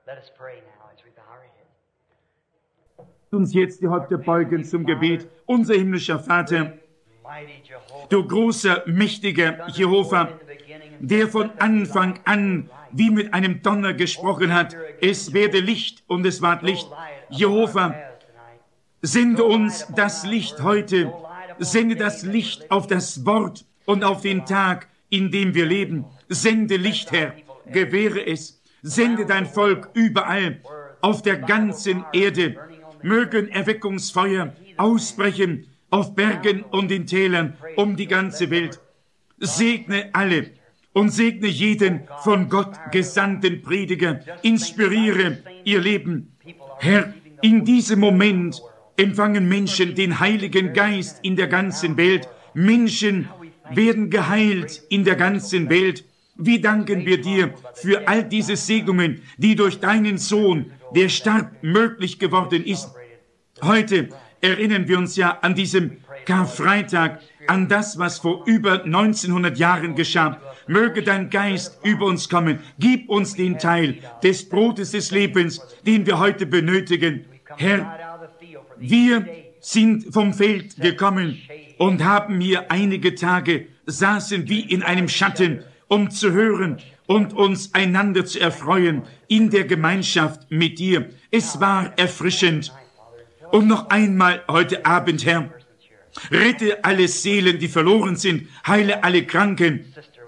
Let us pray now as we bow our heads. Uns jetzt die Häupter beugen zum Gebet. Unser himmlischer Vater, Mighty Jehovah, du großer, mächtiger Jehova, der von Anfang an wie mit einem Donner gesprochen hat, es werde Licht und es ward Licht. Jehova, sende uns das Licht heute, sende das Licht auf das Wort und auf den Tag, in dem wir leben. Sende Licht, Herr, gewähre es. Sende dein Volk überall, auf der ganzen Erde. Mögen Erweckungsfeuer ausbrechen auf Bergen und in Tälern um die ganze Welt. Segne alle und segne jeden von Gott gesandten Prediger. Inspiriere ihr Leben. Herr, in diesem Moment empfangen Menschen den Heiligen Geist in der ganzen Welt. Menschen werden geheilt in der ganzen Welt. Wie danken wir dir für all diese Segnungen, die durch deinen Sohn, der starb, möglich geworden ist. Heute erinnern wir uns ja an diesem Karfreitag an das, was vor über 1900 Jahren geschah. Möge dein Geist über uns kommen. Gib uns den Teil des Brotes des Lebens, den wir heute benötigen. Herr, wir sind vom Feld gekommen und haben hier einige Tage, saßen wie in einem Schatten, um zu hören und uns einander zu erfreuen in der Gemeinschaft mit dir. Es war erfrischend. Und noch einmal heute Abend, Herr, rette alle Seelen, die verloren sind, heile alle Kranken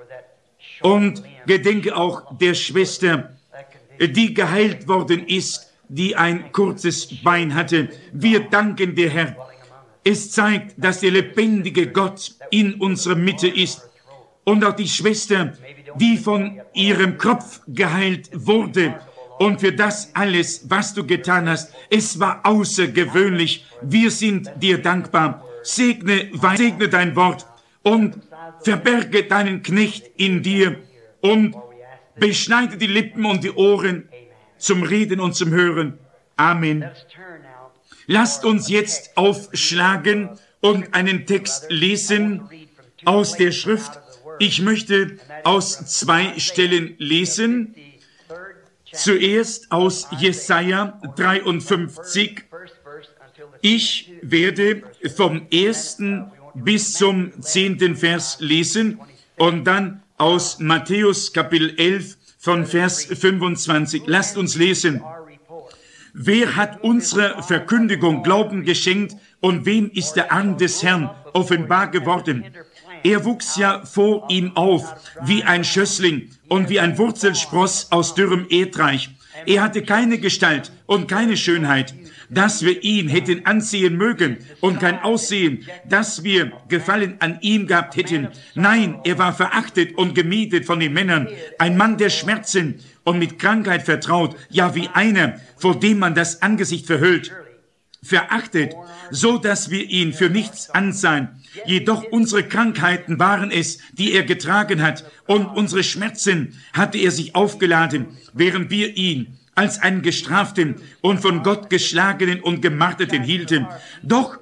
und gedenke auch der Schwester, die geheilt worden ist, die ein kurzes Bein hatte. Wir danken dir, Herr. Es zeigt, dass der lebendige Gott in unserer Mitte ist. Und auch die Schwester, die von ihrem Kopf geheilt wurde. Und für das alles, was du getan hast, es war außergewöhnlich. Wir sind dir dankbar. Segne dein Wort und verberge deinen Knecht in dir und beschneide die Lippen und die Ohren zum Reden und zum Hören. Amen. Lasst uns jetzt aufschlagen und einen Text lesen aus der Schrift. Ich möchte aus 2 Stellen lesen. Zuerst aus Jesaja 53. Ich werde vom 1. bis zum 10. Vers lesen und dann aus Matthäus Kapitel 11 von Vers 25. Lasst uns lesen. Wer hat unserer Verkündigung Glauben geschenkt und wem ist der Arm des Herrn offenbar geworden? Er wuchs ja vor ihm auf wie ein Schössling und wie ein Wurzelspross aus dürrem Erdreich. Er hatte keine Gestalt und keine Schönheit, dass wir ihn hätten ansehen mögen und kein Aussehen, dass wir Gefallen an ihm gehabt hätten. Nein, er war verachtet und gemietet von den Männern, ein Mann der Schmerzen und mit Krankheit vertraut, ja wie einer, vor dem man das Angesicht verhüllt. Verachtet, so dass wir ihn für nichts ansahen. Jedoch unsere Krankheiten waren es, die er getragen hat, und unsere Schmerzen hatte er sich aufgeladen, während wir ihn als einen Gestraften und von Gott geschlagenen und gemarterten hielten. Doch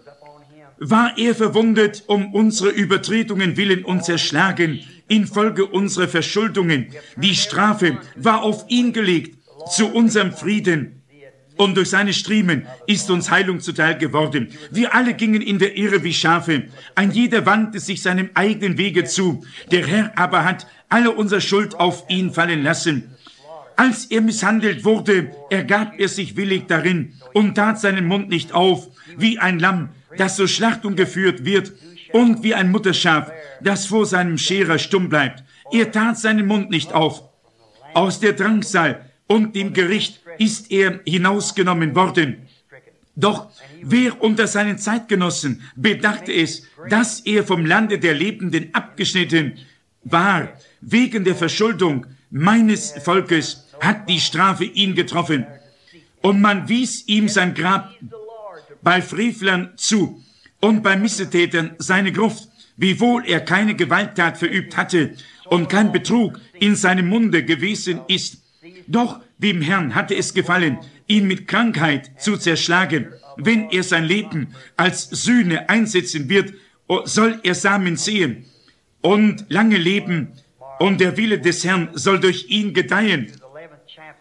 war er verwundet um unsere Übertretungen willen und zerschlagen, infolge unserer Verschuldungen. Die Strafe war auf ihn gelegt, zu unserem Frieden. Und durch seine Striemen ist uns Heilung zuteil geworden. Wir alle gingen in der Irre wie Schafe. Ein jeder wandte sich seinem eigenen Wege zu. Der Herr aber hat alle unsere Schuld auf ihn fallen lassen. Als er misshandelt wurde, ergab er sich willig darin und tat seinen Mund nicht auf, wie ein Lamm, das zur Schlachtung geführt wird, und wie ein Mutterschaf, das vor seinem Scherer stumm bleibt. Er tat seinen Mund nicht auf. Aus der Drangsal und dem Gericht ist er hinausgenommen worden. Doch wer unter seinen Zeitgenossen bedachte es, dass er vom Lande der Lebenden abgeschnitten war, wegen der Verschuldung meines Volkes, hat die Strafe ihn getroffen. Und man wies ihm sein Grab bei Frevlern zu und bei Missetätern seine Gruft, wiewohl er keine Gewalttat verübt hatte und kein Betrug in seinem Munde gewesen ist. Doch dem Herrn hatte es gefallen, ihn mit Krankheit zu zerschlagen. Wenn er sein Leben als Sühne einsetzen wird, soll er Samen sehen und lange leben, und der Wille des Herrn soll durch ihn gedeihen.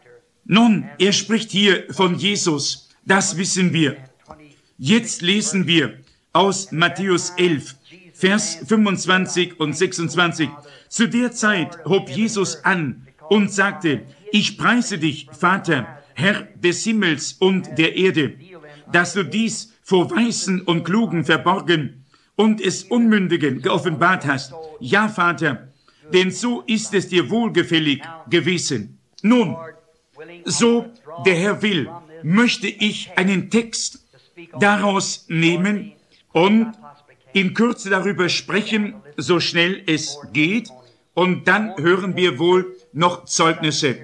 Nun, er spricht hier von Jesus, das wissen wir. Jetzt lesen wir aus Matthäus 11, Vers 25 und 26. Zu der Zeit hob Jesus an und sagte, ich preise dich, Vater, Herr des Himmels und der Erde, dass du dies vor Weisen und Klugen verborgen und es Unmündigen geoffenbart hast. Ja, Vater, denn so ist es dir wohlgefällig gewesen. Nun, so der Herr will, möchte ich einen Text daraus nehmen und in Kürze darüber sprechen, so schnell es geht, und dann hören wir wohl noch Zeugnisse.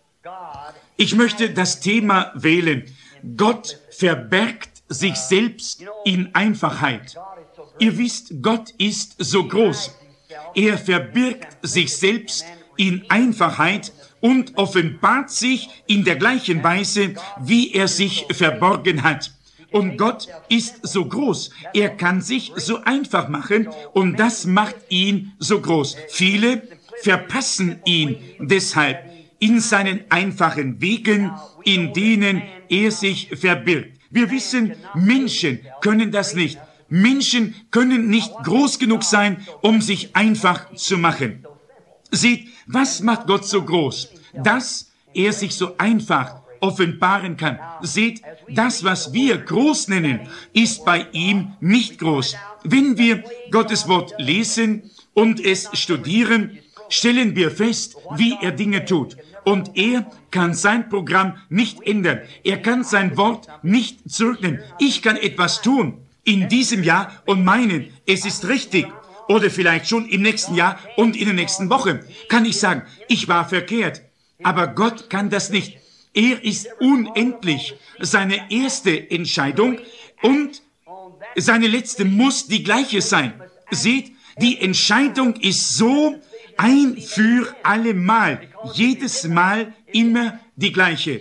Ich möchte das Thema wählen. Gott verbergt sich selbst in Einfachheit. Ihr wisst, Gott ist so groß. Er verbirgt sich selbst in Einfachheit und offenbart sich in der gleichen Weise, wie er sich verborgen hat. Und Gott ist so groß. Er kann sich so einfach machen und das macht ihn so groß. Viele verpassen ihn deshalb in seinen einfachen Wegen, in denen er sich verbirgt. Wir wissen, Menschen können das nicht. Menschen können nicht groß genug sein, um sich einfach zu machen. Seht, was macht Gott so groß? Dass er sich so einfach offenbaren kann. Seht, das, was wir groß nennen, ist bei ihm nicht groß. Wenn wir Gottes Wort lesen und es studieren, stellen wir fest, wie er Dinge tut. Und er kann sein Programm nicht ändern. Er kann sein Wort nicht zurücknehmen. Ich kann etwas tun in diesem Jahr und meinen, es ist richtig. Oder vielleicht schon im nächsten Jahr und in der nächsten Woche kann ich sagen, ich war verkehrt. Aber Gott kann das nicht. Er ist unendlich. Seine erste Entscheidung und seine letzte muss die gleiche sein. Seht, die Entscheidung ist so ein für alle Mal. Jedes Mal immer die gleiche.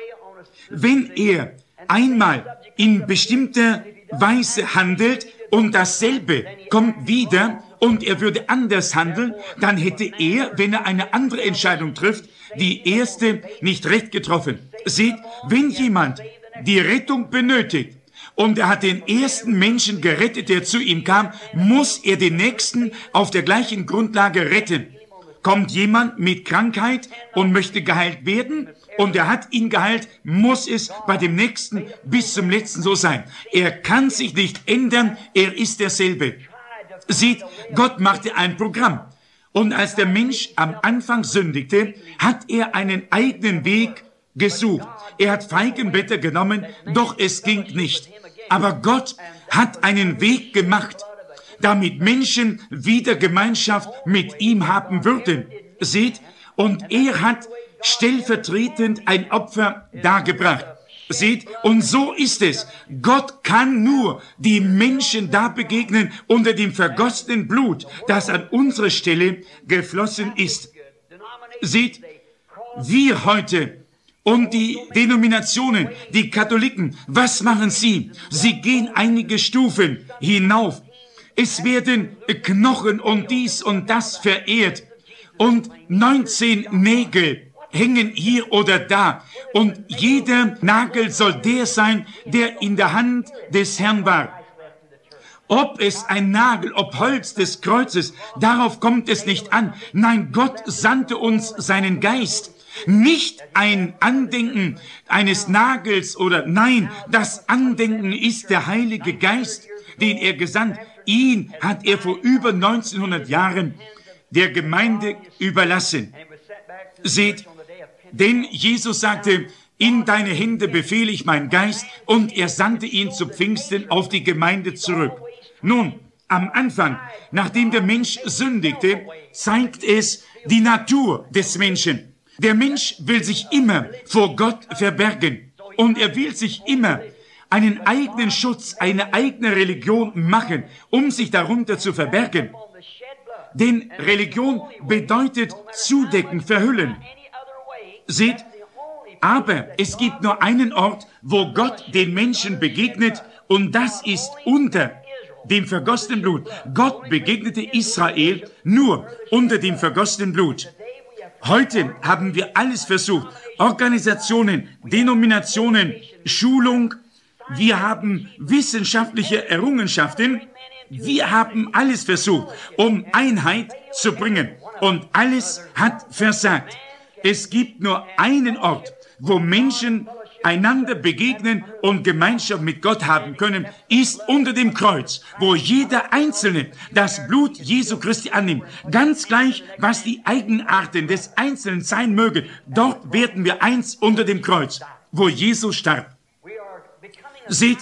Wenn er einmal in bestimmter Weise handelt und dasselbe kommt wieder und er würde anders handeln, dann hätte er, wenn er eine andere Entscheidung trifft, die erste nicht recht getroffen. Seht, wenn jemand die Rettung benötigt und er hat den ersten Menschen gerettet, der zu ihm kam, muss er den nächsten auf der gleichen Grundlage retten. Kommt jemand mit Krankheit und möchte geheilt werden und er hat ihn geheilt, muss es bei dem nächsten bis zum letzten so sein. Er kann sich nicht ändern, er ist derselbe. Sieht, Gott machte ein Programm. Und als der Mensch am Anfang sündigte, hat er einen eigenen Weg gesucht. Er hat Feigenblätter genommen, doch es ging nicht. Aber Gott hat einen Weg gemacht, damit Menschen wieder Gemeinschaft mit ihm haben würden. Seht, und er hat stellvertretend ein Opfer dargebracht. Seht, und so ist es. Gott kann nur die Menschen da begegnen unter dem vergossenen Blut, das an unserer Stelle geflossen ist. Seht, wir heute und die Denominationen, die Katholiken, was machen sie? Sie gehen einige Stufen hinauf. Es werden Knochen und dies und das verehrt und 19 Nägel hängen hier oder da und jeder Nagel soll der sein, der in der Hand des Herrn war. Ob es ein Nagel, ob Holz des Kreuzes, darauf kommt es nicht an. Nein, Gott sandte uns seinen Geist. Nicht ein Andenken eines Nagels oder nein, das Andenken ist der Heilige Geist, den er gesandt. Ihn hat er vor über 1900 Jahren der Gemeinde überlassen. Seht, denn Jesus sagte, in deine Hände befehle ich meinen Geist, und er sandte ihn zu Pfingsten auf die Gemeinde zurück. Nun, am Anfang, nachdem der Mensch sündigte, zeigt es die Natur des Menschen. Der Mensch will sich immer vor Gott verbergen und er will sich immer einen eigenen Schutz, eine eigene Religion machen, um sich darunter zu verbergen. Denn Religion bedeutet zudecken, verhüllen. Seht, aber es gibt nur einen Ort, wo Gott den Menschen begegnet, und das ist unter dem vergossenen Blut. Gott begegnete Israel nur unter dem vergossenen Blut. Heute haben wir alles versucht, Organisationen, Denominationen, Schulung, wir haben wissenschaftliche Errungenschaften, wir haben alles versucht, um Einheit zu bringen. Und alles hat versagt. Es gibt nur einen Ort, wo Menschen einander begegnen und Gemeinschaft mit Gott haben können, ist unter dem Kreuz, wo jeder Einzelne das Blut Jesu Christi annimmt. Ganz gleich, was die Eigenarten des Einzelnen sein mögen, dort werden wir eins unter dem Kreuz, wo Jesus starb. Seht,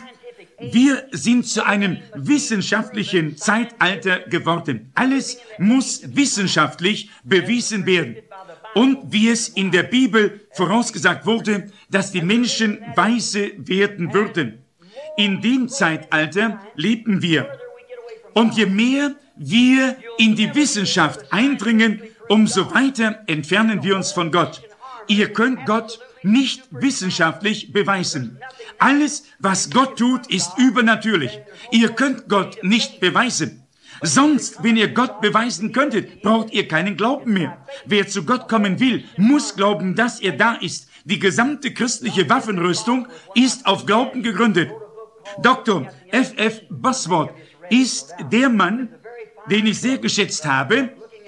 wir sind zu einem wissenschaftlichen Zeitalter geworden. Alles muss wissenschaftlich bewiesen werden. Und wie es in der Bibel vorausgesagt wurde, dass die Menschen weise werden würden. In dem Zeitalter leben wir. Und je mehr wir in die Wissenschaft eindringen, umso weiter entfernen wir uns von Gott. Ihr könnt Gott nicht wissenschaftlich beweisen. Alles, was Gott tut, ist übernatürlich. Ihr könnt Gott nicht beweisen. Sonst, wenn ihr Gott beweisen könntet, braucht ihr keinen Glauben mehr. Wer zu Gott kommen will, muss glauben, dass er da ist. Die gesamte christliche Waffenrüstung ist auf Glauben gegründet. Dr. F.F. Bosworth ist der Mann, den ich sehr geschätzt habe.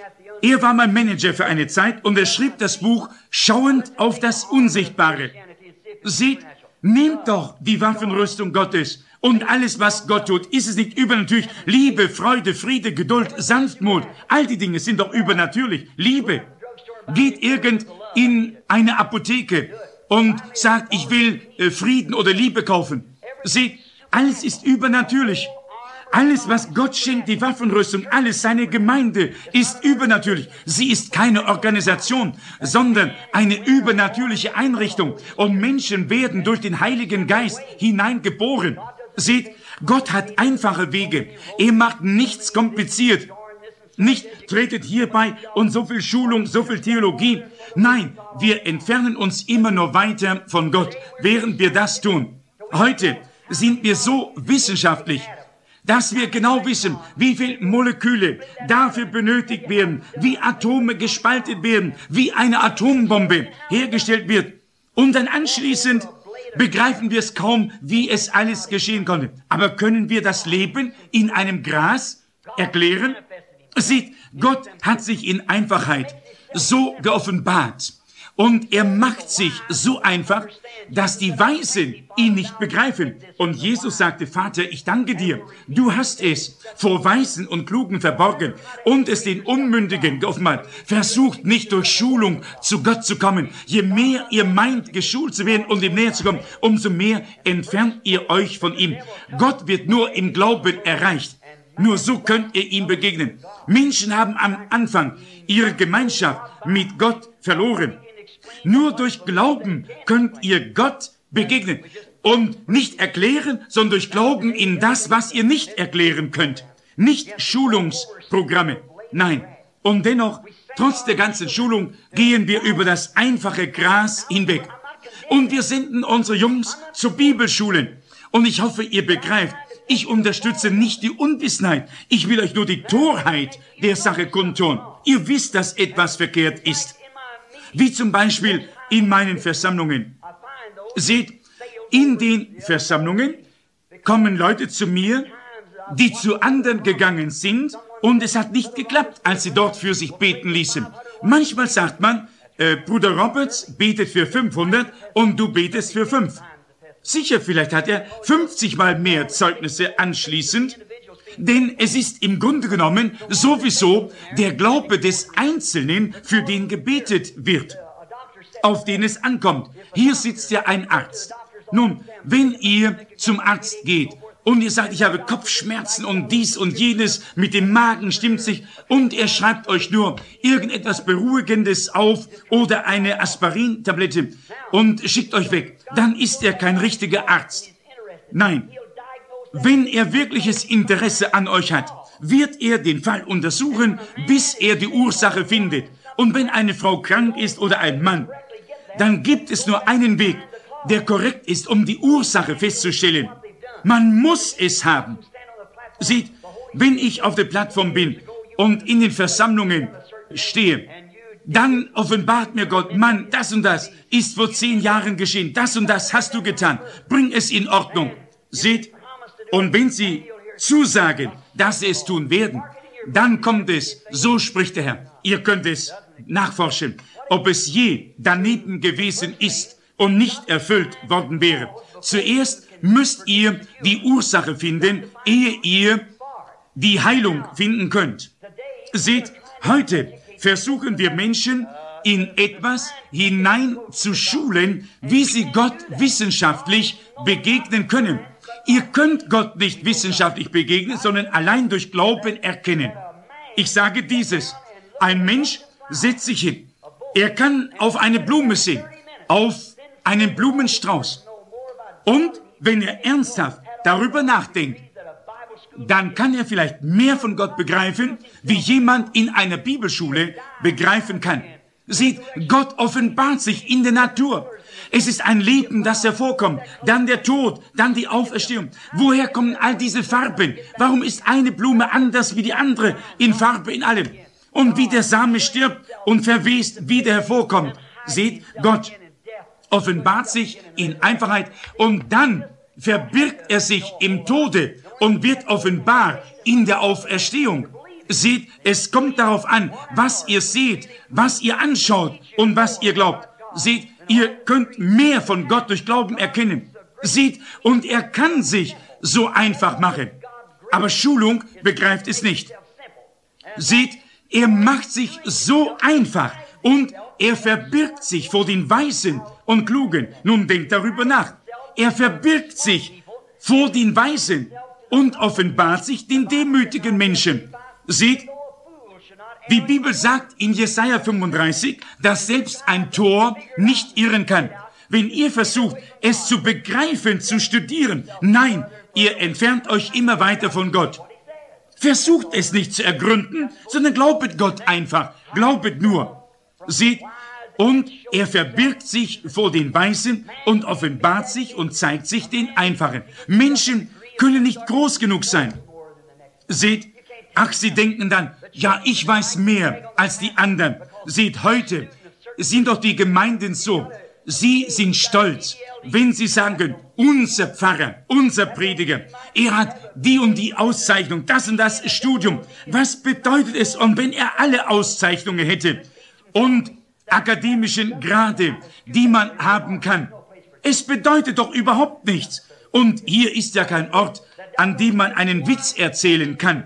Er war mein Manager für eine Zeit und er schrieb das Buch Schauend auf das Unsichtbare. Seht, nehmt doch die Waffenrüstung Gottes. Und alles, was Gott tut, ist es nicht übernatürlich? Liebe, Freude, Friede, Geduld, Sanftmut, all die Dinge sind doch übernatürlich. Liebe. Geht irgend in eine Apotheke und sagt, ich will Frieden oder Liebe kaufen. Seht, alles ist übernatürlich. Alles, was Gott schenkt, die Waffenrüstung, alles, seine Gemeinde, ist übernatürlich. Sie ist keine Organisation, sondern eine übernatürliche Einrichtung. Und Menschen werden durch den Heiligen Geist hineingeboren. Seht, Gott hat einfache Wege. Er macht nichts kompliziert. Nicht tretet hierbei und so viel Schulung, so viel Theologie. Nein, wir entfernen uns immer nur weiter von Gott, während wir das tun. Heute sind wir so wissenschaftlich, dass wir genau wissen, wie viele Moleküle dafür benötigt werden, wie Atome gespalten werden, wie eine Atombombe hergestellt wird. Und dann anschließend begreifen wir es kaum, wie es alles geschehen konnte. Aber können wir das Leben in einem Gras erklären? Seht, Gott hat sich in Einfachheit so geoffenbart. Und er macht sich so einfach, dass die Weisen ihn nicht begreifen. Und Jesus sagte, Vater, ich danke dir. Du hast es vor Weisen und Klugen verborgen und es den Unmündigen geoffenbart. Versucht nicht durch Schulung zu Gott zu kommen. Je mehr ihr meint, geschult zu werden und ihm näher zu kommen, umso mehr entfernt ihr euch von ihm. Gott wird nur im Glauben erreicht. Nur so könnt ihr ihm begegnen. Menschen haben am Anfang ihre Gemeinschaft mit Gott verloren. Nur durch Glauben könnt ihr Gott begegnen. Und nicht erklären, sondern durch Glauben in das, was ihr nicht erklären könnt. Nicht Schulungsprogramme. Nein. Und dennoch, trotz der ganzen Schulung, gehen wir über das einfache Gras hinweg. Und wir senden unsere Jungs zu Bibelschulen. Und ich hoffe, ihr begreift, ich unterstütze nicht die Unwissenheit. Ich will euch nur die Torheit der Sache kundtun. Ihr wisst, dass etwas verkehrt ist. Wie zum Beispiel in meinen Versammlungen. Seht, in den Versammlungen kommen Leute zu mir, die zu anderen gegangen sind und es hat nicht geklappt, als sie dort für sich beten ließen. Manchmal sagt man, Bruder Roberts betet für 500 und du betest für 5. Sicher, vielleicht hat er 50 Mal mehr Zeugnisse anschließend, denn es ist im Grunde genommen sowieso der Glaube des Einzelnen, für den gebetet wird, auf den es ankommt. Hier sitzt ja ein Arzt. Nun, wenn ihr zum Arzt geht und ihr sagt, ich habe Kopfschmerzen und dies und jenes, mit dem Magen stimmt sich und er schreibt euch nur irgendetwas Beruhigendes auf oder eine Aspirintablette und schickt euch weg, dann ist er kein richtiger Arzt. Nein. Wenn er wirkliches Interesse an euch hat, wird er den Fall untersuchen, bis er die Ursache findet. Und wenn eine Frau krank ist oder ein Mann, dann gibt es nur einen Weg, der korrekt ist, um die Ursache festzustellen. Man muss es haben. Seht, wenn ich auf der Plattform bin und in den Versammlungen stehe dann offenbart mir Gott, Mann, das und das ist vor 10 Jahren geschehen, das und das hast du getan, bring es in Ordnung. Seht, und wenn Sie zusagen, dass Sie es tun werden, dann kommt es, so spricht der Herr. Ihr könnt es nachforschen, ob es je daneben gewesen ist und nicht erfüllt worden wäre. Zuerst müsst ihr die Ursache finden, ehe ihr die Heilung finden könnt. Seht, heute versuchen wir Menschen in etwas hinein zu schulen, wie sie Gott wissenschaftlich begegnen können. Ihr könnt Gott nicht wissenschaftlich begegnen, sondern allein durch Glauben erkennen. Ich sage dieses, ein Mensch setzt sich hin. Er kann auf eine Blume sehen, auf einen Blumenstrauß. Und wenn er ernsthaft darüber nachdenkt, dann kann er vielleicht mehr von Gott begreifen, wie jemand in einer Bibelschule begreifen kann. Seht, Gott offenbart sich in der Natur. Es ist ein Leben, das hervorkommt, dann der Tod, dann die Auferstehung. Woher kommen all diese Farben? Warum ist eine Blume anders wie die andere in Farbe, in allem? Und wie der Same stirbt und verwest, wieder hervorkommt. Seht, Gott offenbart sich in Einfachheit und dann verbirgt er sich im Tode und wird offenbar in der Auferstehung. Seht, es kommt darauf an, was ihr seht, was ihr anschaut und was ihr glaubt. Seht, ihr könnt mehr von Gott durch Glauben erkennen. Seht, und er kann sich so einfach machen. Aber Schulung begreift es nicht. Seht, er macht sich so einfach und er verbirgt sich vor den Weisen und Klugen. Nun denkt darüber nach. Er verbirgt sich vor den Weisen und offenbart sich den demütigen Menschen. Seht, die Bibel sagt in Jesaja 35, dass selbst ein Tor nicht irren kann. Wenn ihr versucht, es zu begreifen, zu studieren, nein, ihr entfernt euch immer weiter von Gott. Versucht es nicht zu ergründen, sondern glaubet Gott einfach. Glaubet nur. Seht, und er verbirgt sich vor den Weisen und offenbart sich und zeigt sich den Einfachen. Menschen können nicht groß genug sein. Seht, ach, sie denken dann, ja, ich weiß mehr als die anderen. Seht, heute sind doch die Gemeinden so. Sie sind stolz, wenn sie sagen, unser Pfarrer, unser Prediger, er hat die und die Auszeichnung, das und das Studium. Was bedeutet es, und wenn er alle Auszeichnungen hätte und akademischen Grade, die man haben kann? Es bedeutet doch überhaupt nichts. Und hier ist ja kein Ort, an dem man einen Witz erzählen kann.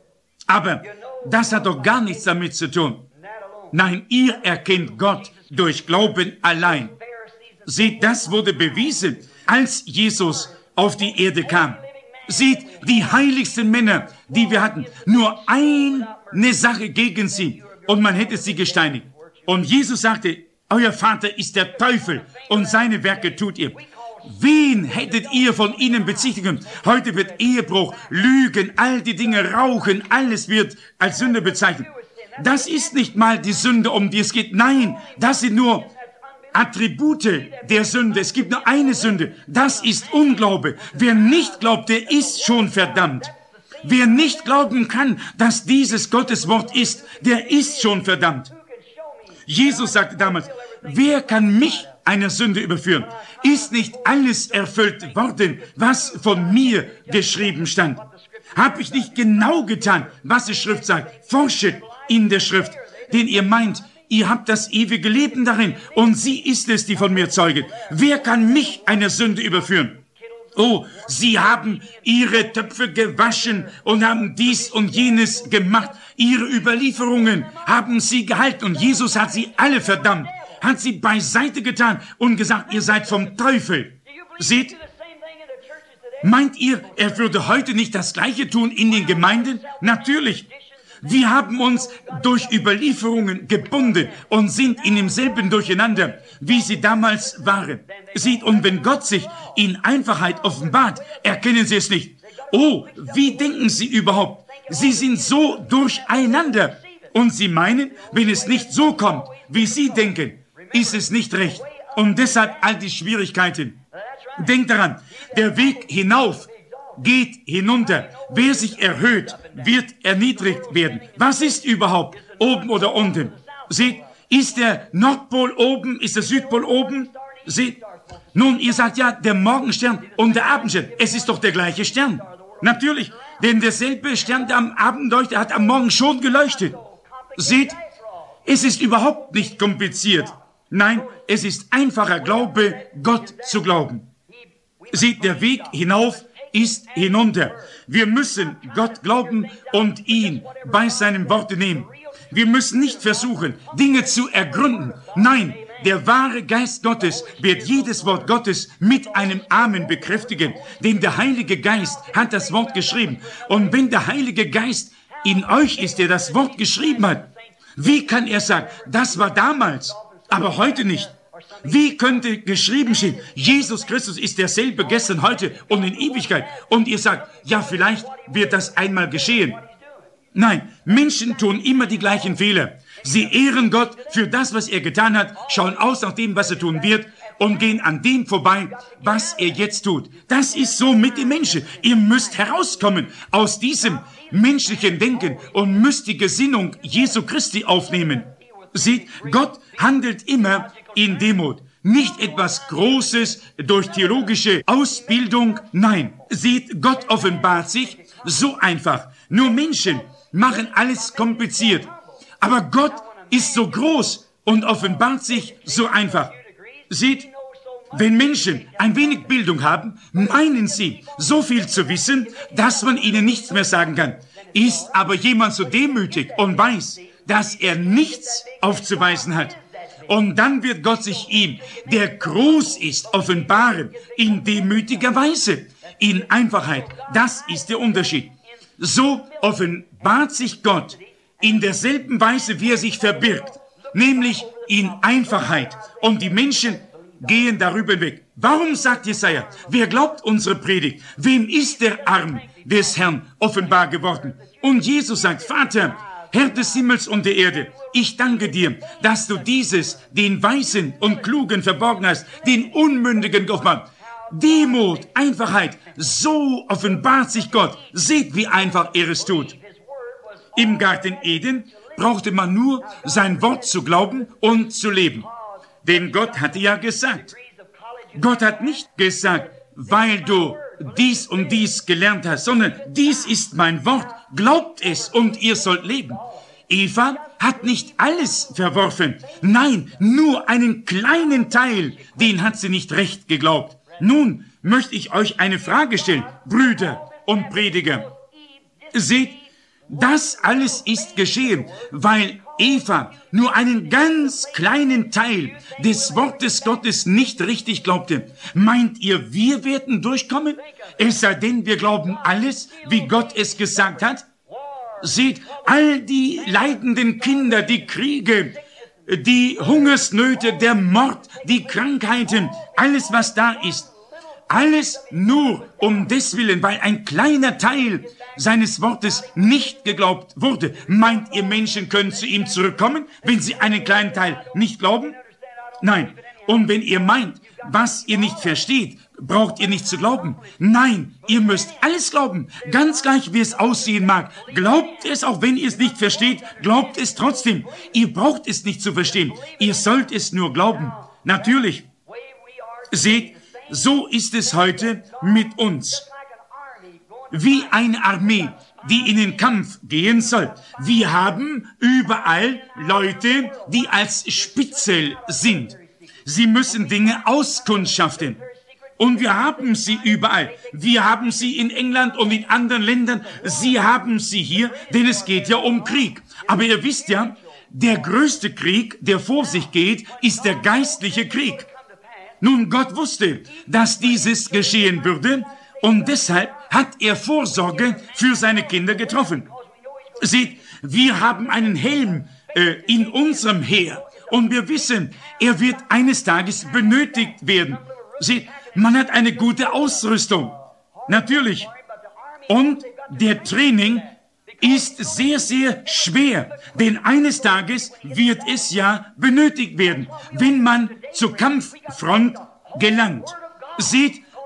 Aber das hat doch gar nichts damit zu tun. Nein, ihr erkennt Gott durch Glauben allein. Seht, das wurde bewiesen, als Jesus auf die Erde kam. Seht, die heiligsten Männer, die wir hatten, nur eine Sache gegen sie und man hätte sie gesteinigt. Und Jesus sagte, euer Vater ist der Teufel und seine Werke tut ihr. Wen hättet ihr von ihnen bezichtigen? Heute wird Ehebruch, Lügen, all die Dinge, Rauchen, alles wird als Sünde bezeichnet. Das ist nicht mal die Sünde, um die es geht. Nein, das sind nur Attribute der Sünde. Es gibt nur eine Sünde. Das ist Unglaube. Wer nicht glaubt, der ist schon verdammt. Wer nicht glauben kann, dass dieses Gottes Wort ist, der ist schon verdammt. Jesus sagte damals, wer kann mich einer Sünde überführen? Ist nicht alles erfüllt worden, was von mir geschrieben stand? Habe ich nicht genau getan, was die Schrift sagt? Forschet in der Schrift, denn ihr meint, ihr habt das ewige Leben darin und sie ist es, die von mir zeuget. Wer kann mich einer Sünde überführen? Oh, sie haben ihre Töpfe gewaschen und haben dies und jenes gemacht. Ihre Überlieferungen haben sie gehalten und Jesus hat sie alle verdammt, hat sie beiseite getan und gesagt, ihr seid vom Teufel. Seht, meint ihr, er würde heute nicht das Gleiche tun in den Gemeinden? Natürlich. Wir haben uns durch Überlieferungen gebunden und sind in demselben Durcheinander, wie sie damals waren. Seht, und wenn Gott sich in Einfachheit offenbart, erkennen sie es nicht. Oh, wie denken sie überhaupt? Sie sind so durcheinander. Und sie meinen, wenn es nicht so kommt, wie sie denken, ist es nicht recht. Und deshalb all die Schwierigkeiten. Denkt daran, der Weg hinauf geht hinunter. Wer sich erhöht, wird erniedrigt werden. Was ist überhaupt oben oder unten? Seht, Ist der Nordpol oben? Ist der Südpol oben? Seht, nun, ihr sagt ja, der Morgenstern und der Abendstern. Es ist doch der gleiche Stern. Natürlich, denn derselbe Stern, der am Abend leuchtet, hat am Morgen schon geleuchtet. Seht, es ist überhaupt nicht kompliziert. Nein, es ist einfacher Glaube, Gott zu glauben. Seht, der Weg hinauf ist hinunter. Wir müssen Gott glauben und ihn bei seinem Worte nehmen. Wir müssen nicht versuchen, Dinge zu ergründen. Nein, der wahre Geist Gottes wird jedes Wort Gottes mit einem Amen bekräftigen. Denn der Heilige Geist hat das Wort geschrieben. Und wenn der Heilige Geist in euch ist, der das Wort geschrieben hat, wie kann er sagen, das war damals, aber heute nicht? Wie könnte geschrieben stehen, Jesus Christus ist derselbe gestern, heute und in Ewigkeit? Und ihr sagt, ja, vielleicht wird das einmal geschehen. Nein, Menschen tun immer die gleichen Fehler. Sie ehren Gott für das, was er getan hat, schauen aus nach dem, was er tun wird und gehen an dem vorbei, was er jetzt tut. Das ist so mit den Menschen. Ihr müsst herauskommen aus diesem menschlichen Denken und müsst die Gesinnung Jesu Christi aufnehmen. Seht, Gott handelt immer in Demut. Nicht etwas Großes durch theologische Ausbildung. Nein, seht, Gott offenbart sich so einfach. Nur Menschen machen alles kompliziert. Aber Gott ist so groß und offenbart sich so einfach. Seht, wenn Menschen ein wenig Bildung haben, meinen sie, so viel zu wissen, dass man ihnen nichts mehr sagen kann. Ist aber jemand so demütig und weiß, dass er nichts aufzuweisen hat. Und dann wird Gott sich ihm, der groß ist, offenbaren, in demütiger Weise, in Einfachheit. Das ist der Unterschied. So offenbart sich Gott in derselben Weise, wie er sich verbirgt, nämlich in Einfachheit. Und die Menschen gehen darüber weg. Warum sagt Jesaja, wer glaubt unsere Predigt? Wem ist der Arm des Herrn offenbar geworden? Und Jesus sagt, Vater, Herr des Himmels und der Erde, ich danke dir, dass du dieses den Weisen und Klugen verborgen hast, den Unmündigen geoffenbart. Demut, Einfachheit, so offenbart sich Gott. Seht, wie einfach er es tut. Im Garten Eden brauchte man nur sein Wort zu glauben und zu leben. Denn Gott hatte ja gesagt, Gott hat nicht gesagt, weil du dies und dies gelernt hast, sondern dies ist mein Wort, glaubt es und ihr sollt leben. Eva hat nicht alles verworfen. Nein, nur einen kleinen Teil, den hat sie nicht recht geglaubt. Nun möchte ich euch eine Frage stellen, Brüder und Prediger. Seht, das alles ist geschehen, weil Eva nur einen ganz kleinen Teil des Wortes Gottes nicht richtig glaubte. Meint ihr, wir werden durchkommen? Es sei denn, wir glauben alles, wie Gott es gesagt hat? Seht, all die leidenden Kinder, die Kriege, die Hungersnöte, der Mord, die Krankheiten, alles, was da ist, alles nur um deswillen, weil ein kleiner Teil seines Wortes nicht geglaubt wurde. Meint ihr, Menschen können zu ihm zurückkommen, wenn sie einen kleinen Teil nicht glauben? Nein. Und wenn ihr meint, was ihr nicht versteht, braucht ihr nicht zu glauben. Nein, ihr müsst alles glauben, ganz gleich wie es aussehen mag. Glaubt es, auch wenn ihr es nicht versteht, glaubt es trotzdem. Ihr braucht es nicht zu verstehen, ihr sollt es nur glauben. Natürlich. Seht, so ist es heute mit uns. Wie eine Armee, die in den Kampf gehen soll. Wir haben überall Leute, die als Spitzel sind. Sie müssen Dinge auskundschaften. Und wir haben sie überall. Wir haben sie in England und in anderen Ländern. Sie haben sie hier, denn es geht ja um Krieg. Aber ihr wisst ja, der größte Krieg, der vor sich geht, ist der geistliche Krieg. Nun, Gott wusste, dass dieses geschehen würde und deshalb hat er Vorsorge für seine Kinder getroffen. Seht, wir haben einen Helm in unserem Heer und wir wissen, er wird eines Tages benötigt werden. Seht, man hat eine gute Ausrüstung, natürlich. Und der Training ist sehr, sehr schwer, denn eines Tages wird es ja benötigt werden, wenn man zur Kampffront gelangt. Seht,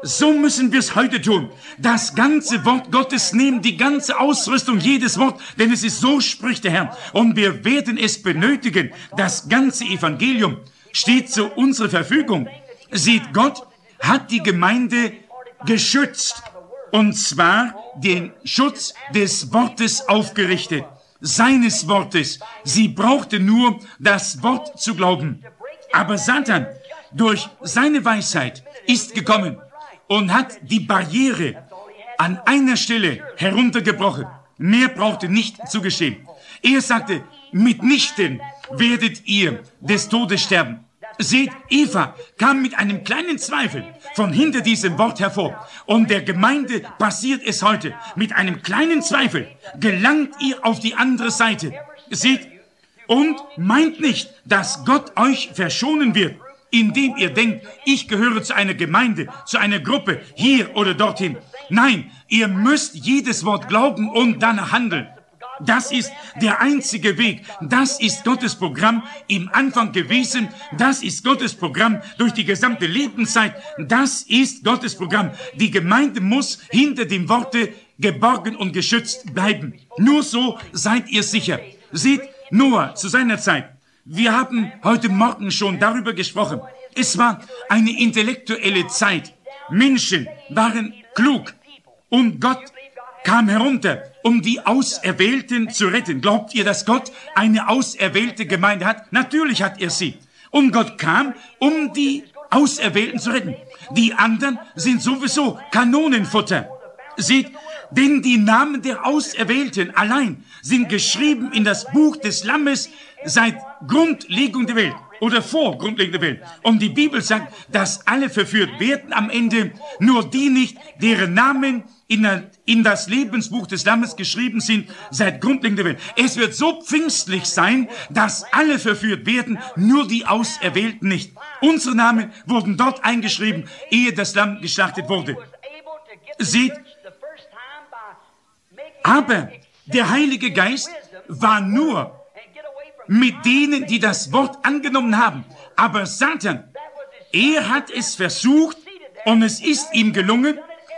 So müssen wir es heute tun. Das ganze Wort Gottes nehmen, die ganze Ausrüstung, jedes Wort, denn es ist so, spricht der Herr. Und wir werden es benötigen. Das ganze Evangelium steht zu unserer Verfügung. Sieht, Gott hat die Gemeinde geschützt. Und zwar den Schutz des Wortes aufgerichtet. Seines Wortes. Sie brauchte nur das Wort zu glauben. Aber Satan, durch seine Weisheit, ist gekommen und hat die Barriere an einer Stelle heruntergebrochen. Mehr brauchte nicht zu geschehen. Er sagte, mitnichten werdet ihr des Todes sterben. Seht, Eva kam mit einem kleinen Zweifel von hinter diesem Wort hervor. Und der Gemeinde passiert es heute. Mit einem kleinen Zweifel gelangt ihr auf die andere Seite. Seht, und meint nicht, dass Gott euch verschonen wird, indem ihr denkt, ich gehöre zu einer Gemeinde, zu einer Gruppe, hier oder dorthin. Nein, ihr müsst jedes Wort glauben und danach handeln. Das ist der einzige Weg. Das ist Gottes Programm im Anfang gewesen. Das ist Gottes Programm durch die gesamte Lebenszeit. Das ist Gottes Programm. Die Gemeinde muss hinter dem Worte geborgen und geschützt bleiben. Nur so seid ihr sicher. Seht, Noah zu seiner Zeit. Wir haben heute Morgen schon darüber gesprochen. Es war eine intellektuelle Zeit. Menschen waren klug und Gott kam herunter, um die Auserwählten zu retten. Glaubt ihr, dass Gott eine auserwählte Gemeinde hat? Natürlich hat er sie. Und Gott kam, um die Auserwählten zu retten. Die anderen sind sowieso Kanonenfutter. Seht, denn die Namen der Auserwählten allein sind geschrieben in das Buch des Lammes seit Grundlegung der Welt oder vor Grundlegung der Welt. Und die Bibel sagt, dass alle verführt werden am Ende, nur die nicht, deren Namen in das Lebensbuch des Lammes geschrieben sind seit Grundlegung der Welt. Es wird so pfingstlich sein, dass alle verführt werden, nur die Auserwählten nicht. Unsere Namen wurden dort eingeschrieben, ehe das Lamm geschlachtet wurde. Seht, aber der Heilige Geist war nur mit denen, die das Wort angenommen haben. Aber Satan, er hat es versucht und es ist ihm gelungen,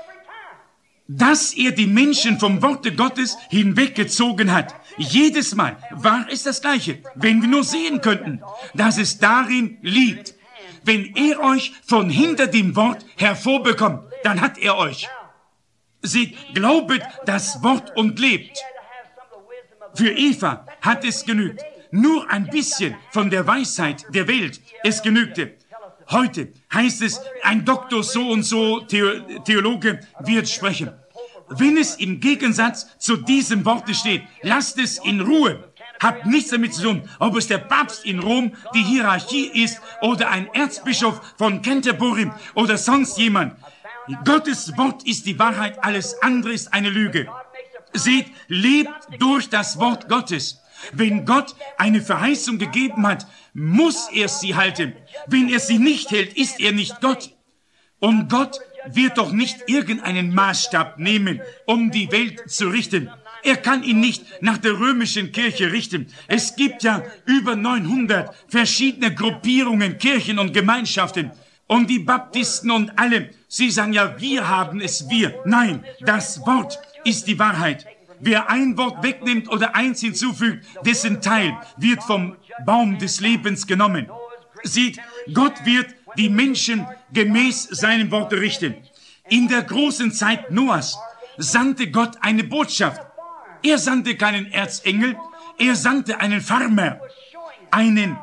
dass er die Menschen vom Worte Gottes hinweggezogen hat. Jedes Mal war es das Gleiche. Wenn wir nur sehen könnten, dass es darin liegt. Wenn er euch von hinter dem Wort hervorbekommt, dann hat er euch. Seht, glaubet das Wort und lebt. Für Eva hat es genügt. Nur ein bisschen von der Weisheit der Welt. Es genügte. Heute heißt es, ein Doktor so und so Theologe wird sprechen. Wenn es im Gegensatz zu diesem Worte steht, lasst es in Ruhe. Hat nichts damit zu tun, ob es der Papst in Rom, die Hierarchie ist, oder ein Erzbischof von Canterbury oder sonst jemand. Gottes Wort ist die Wahrheit, alles andere ist eine Lüge. Seht, lebt durch das Wort Gottes. Wenn Gott eine Verheißung gegeben hat, muss er sie halten. Wenn er sie nicht hält, ist er nicht Gott. Und Gott wird doch nicht irgendeinen Maßstab nehmen, um die Welt zu richten. Er kann ihn nicht nach der römischen Kirche richten. Es gibt ja über 900 verschiedene Gruppierungen, Kirchen und Gemeinschaften. Und die Baptisten und alle, sie sagen ja, wir haben es, wir. Nein, das Wort ist die Wahrheit. Wer ein Wort wegnimmt oder eins hinzufügt, dessen Teil wird vom Baum des Lebens genommen. Sieht, Gott wird die Menschen gemäß seinem Wort richten. In der großen Zeit Noahs sandte Gott eine Botschaft. Er sandte keinen Erzengel, er sandte einen Farmer. Einen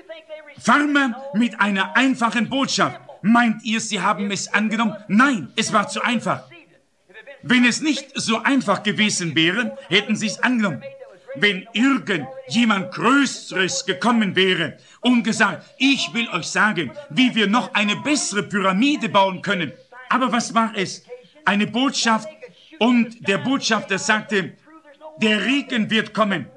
Farmer mit einer einfachen Botschaft. Meint ihr, sie haben es angenommen? Nein, es war zu einfach. Wenn es nicht so einfach gewesen wäre, hätten sie es angenommen. Wenn irgendjemand Größeres gekommen wäre und gesagt, ich will euch sagen, wie wir noch eine bessere Pyramide bauen können. Aber was war es? Eine Botschaft, und der Botschafter sagte, der Regen wird kommen.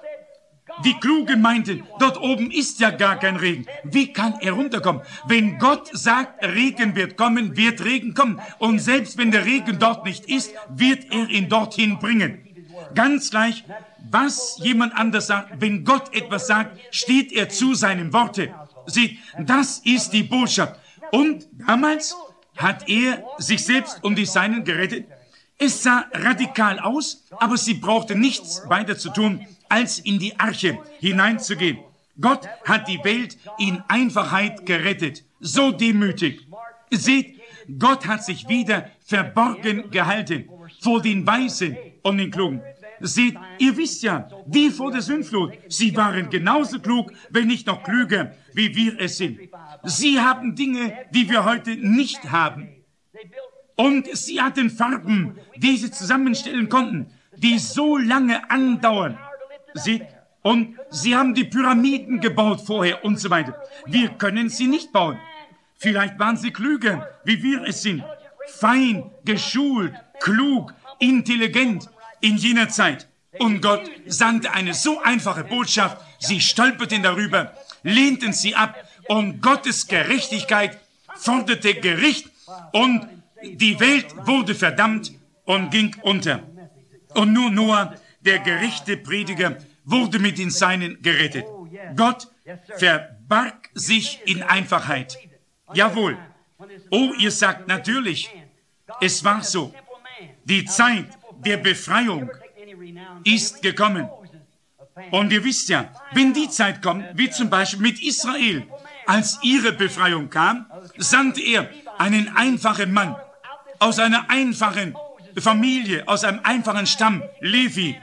Die Klugen meinten, dort oben ist ja gar kein Regen. Wie kann er runterkommen? Wenn Gott sagt, Regen wird kommen, wird Regen kommen. Und selbst wenn der Regen dort nicht ist, wird er ihn dorthin bringen. Ganz gleich, was jemand anders sagt, wenn Gott etwas sagt, steht er zu seinem Worte. Seht, das ist die Botschaft. Und damals hat er sich selbst und die Seinen gerettet. Es sah radikal aus, aber sie brauchte nichts weiter zu tun, als in die Arche hineinzugehen. Gott hat die Welt in Einfachheit gerettet, so demütig. Seht, Gott hat sich wieder verborgen gehalten vor den Weisen und den Klugen. Seht, ihr wisst ja, wie vor der Sündflut, sie waren genauso klug, wenn nicht noch klüger, wie wir es sind. Sie haben Dinge, die wir heute nicht haben. Und sie hatten Farben, die sie zusammenstellen konnten, die so lange andauern. Seht, und sie haben die Pyramiden gebaut vorher und so weiter. Wir können sie nicht bauen. Vielleicht waren sie klüger, wie wir es sind. Fein, geschult, klug, intelligent in jener Zeit. Und Gott sandte eine so einfache Botschaft. Sie stolperten darüber, lehnten sie ab. Und Gottes Gerechtigkeit forderte Gericht. Und die Welt wurde verdammt und ging unter. Und nur Noah, der gerechte Prediger, wurde mit den Seinen gerettet. Gott verbarg sich in Einfachheit. Jawohl. Oh, ihr sagt natürlich, es war so. Die Zeit der Befreiung ist gekommen. Und ihr wisst ja, wenn die Zeit kommt, wie zum Beispiel mit Israel, als ihre Befreiung kam, sandte er einen einfachen Mann aus einer einfachen Familie, aus einem einfachen Stamm, Levi.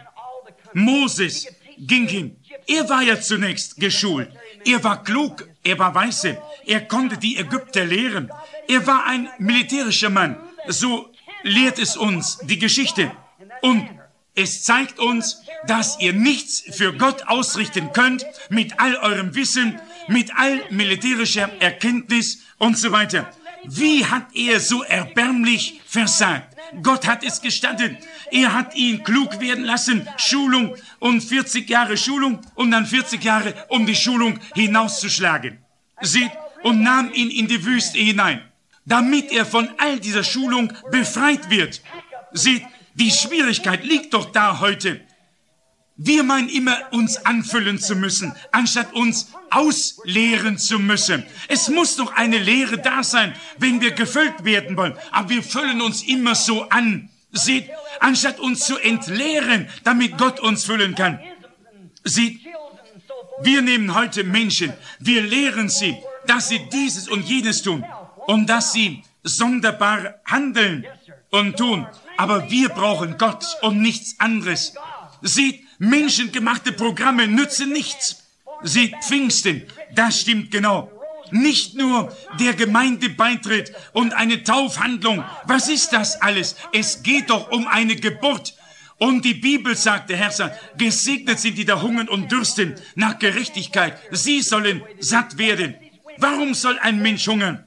Moses ging hin. Er war ja zunächst geschult. Er war klug, er war weise. Er konnte die Ägypter lehren. Er war ein militärischer Mann. So lehrt es uns die Geschichte. Und es zeigt uns, dass ihr nichts für Gott ausrichten könnt mit all eurem Wissen, mit all militärischer Erkenntnis und so weiter. Wie hat er so erbärmlich versagt? Gott hat es gestattet. Er hat ihn klug werden lassen, Schulung und 40 Jahre Schulung und dann 40 Jahre, um die Schulung hinauszuschlagen. Seht, und nahm ihn in die Wüste hinein, damit er von all dieser Schulung befreit wird. Seht, die Schwierigkeit liegt doch da heute. Wir meinen immer, uns anfüllen zu müssen, anstatt uns ausleeren zu müssen. Es muss doch eine Lehre da sein, wenn wir gefüllt werden wollen. Aber wir füllen uns immer so an. Seht, anstatt uns zu entleeren, damit Gott uns füllen kann. Seht, wir nehmen heute Menschen, wir lehren sie, dass sie dieses und jenes tun und dass sie sonderbar handeln und tun. Aber wir brauchen Gott und nichts anderes. Seht, menschengemachte Programme nützen nichts. Seht, Pfingsten, das stimmt genau. Nicht nur der Gemeindebeitritt und eine Taufhandlung. Was ist das alles? Es geht doch um eine Geburt. Und die Bibel sagt, der Herr sagt, gesegnet sind die da hungern und dürsten nach Gerechtigkeit. Sie sollen satt werden. Warum soll ein Mensch hungern?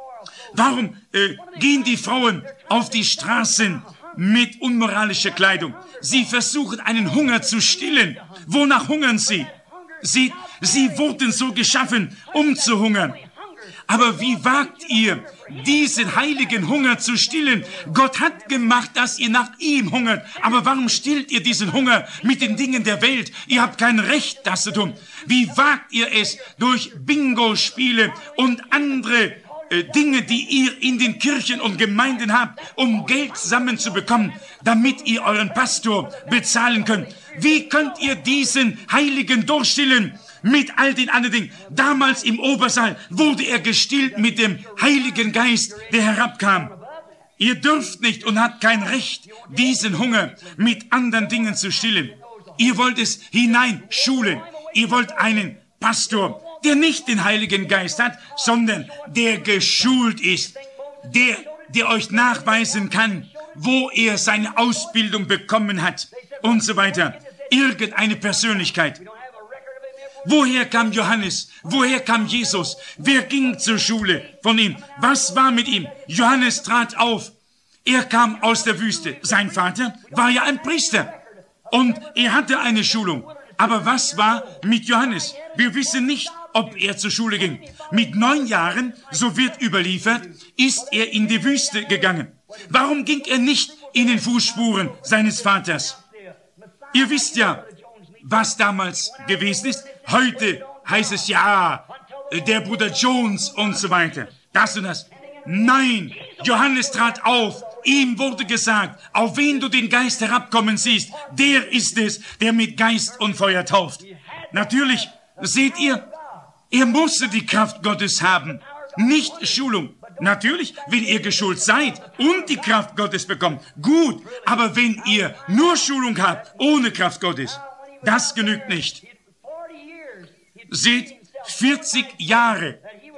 Warum gehen die Frauen auf die Straßen mit unmoralischer Kleidung? Sie versuchen, einen Hunger zu stillen. Wonach hungern sie? Sie wurden so geschaffen, um zu hungern. Aber wie wagt ihr, diesen heiligen Hunger zu stillen? Gott hat gemacht, dass ihr nach ihm hungert. Aber warum stillt ihr diesen Hunger mit den Dingen der Welt? Ihr habt kein Recht, das zu tun. Wie wagt ihr es durch Bingo-Spiele und andere Dinge, die ihr in den Kirchen und Gemeinden habt, um Geld zusammenzubekommen, damit ihr euren Pastor bezahlen könnt? Wie könnt ihr diesen Heiligen durchstillen mit all den anderen Dingen? Damals im Obersaal wurde er gestillt mit dem Heiligen Geist, der herabkam. Ihr dürft nicht und habt kein Recht, diesen Hunger mit anderen Dingen zu stillen. Ihr wollt es hineinschulen. Ihr wollt einen Pastor, der nicht den Heiligen Geist hat, sondern der geschult ist, der euch nachweisen kann, wo er seine Ausbildung bekommen hat und so weiter. Irgendeine Persönlichkeit. Woher kam Johannes? Woher kam Jesus? Wer ging zur Schule von ihm? Was war mit ihm? Johannes trat auf. Er kam aus der Wüste. Sein Vater war ja ein Priester und er hatte eine Schulung. Aber was war mit Johannes? Wir wissen nicht, ob er zur Schule ging. Mit 9 Jahren, so wird überliefert, ist er in die Wüste gegangen. Warum ging er nicht in den Fußspuren seines Vaters? Ihr wisst ja, was damals gewesen ist. Heute heißt es ja, der Bruder Jones und so weiter. Das und das. Nein, Johannes trat auf. Ihm wurde gesagt, auf wen du den Geist herabkommen siehst, der ist es, der mit Geist und Feuer tauft. Natürlich, seht ihr, er musste die Kraft Gottes haben, nicht Schulung. Natürlich, wenn ihr geschult seid und die Kraft Gottes bekommt, gut, aber wenn ihr nur Schulung habt, ohne Kraft Gottes, das genügt nicht. Seht, 40 Jahre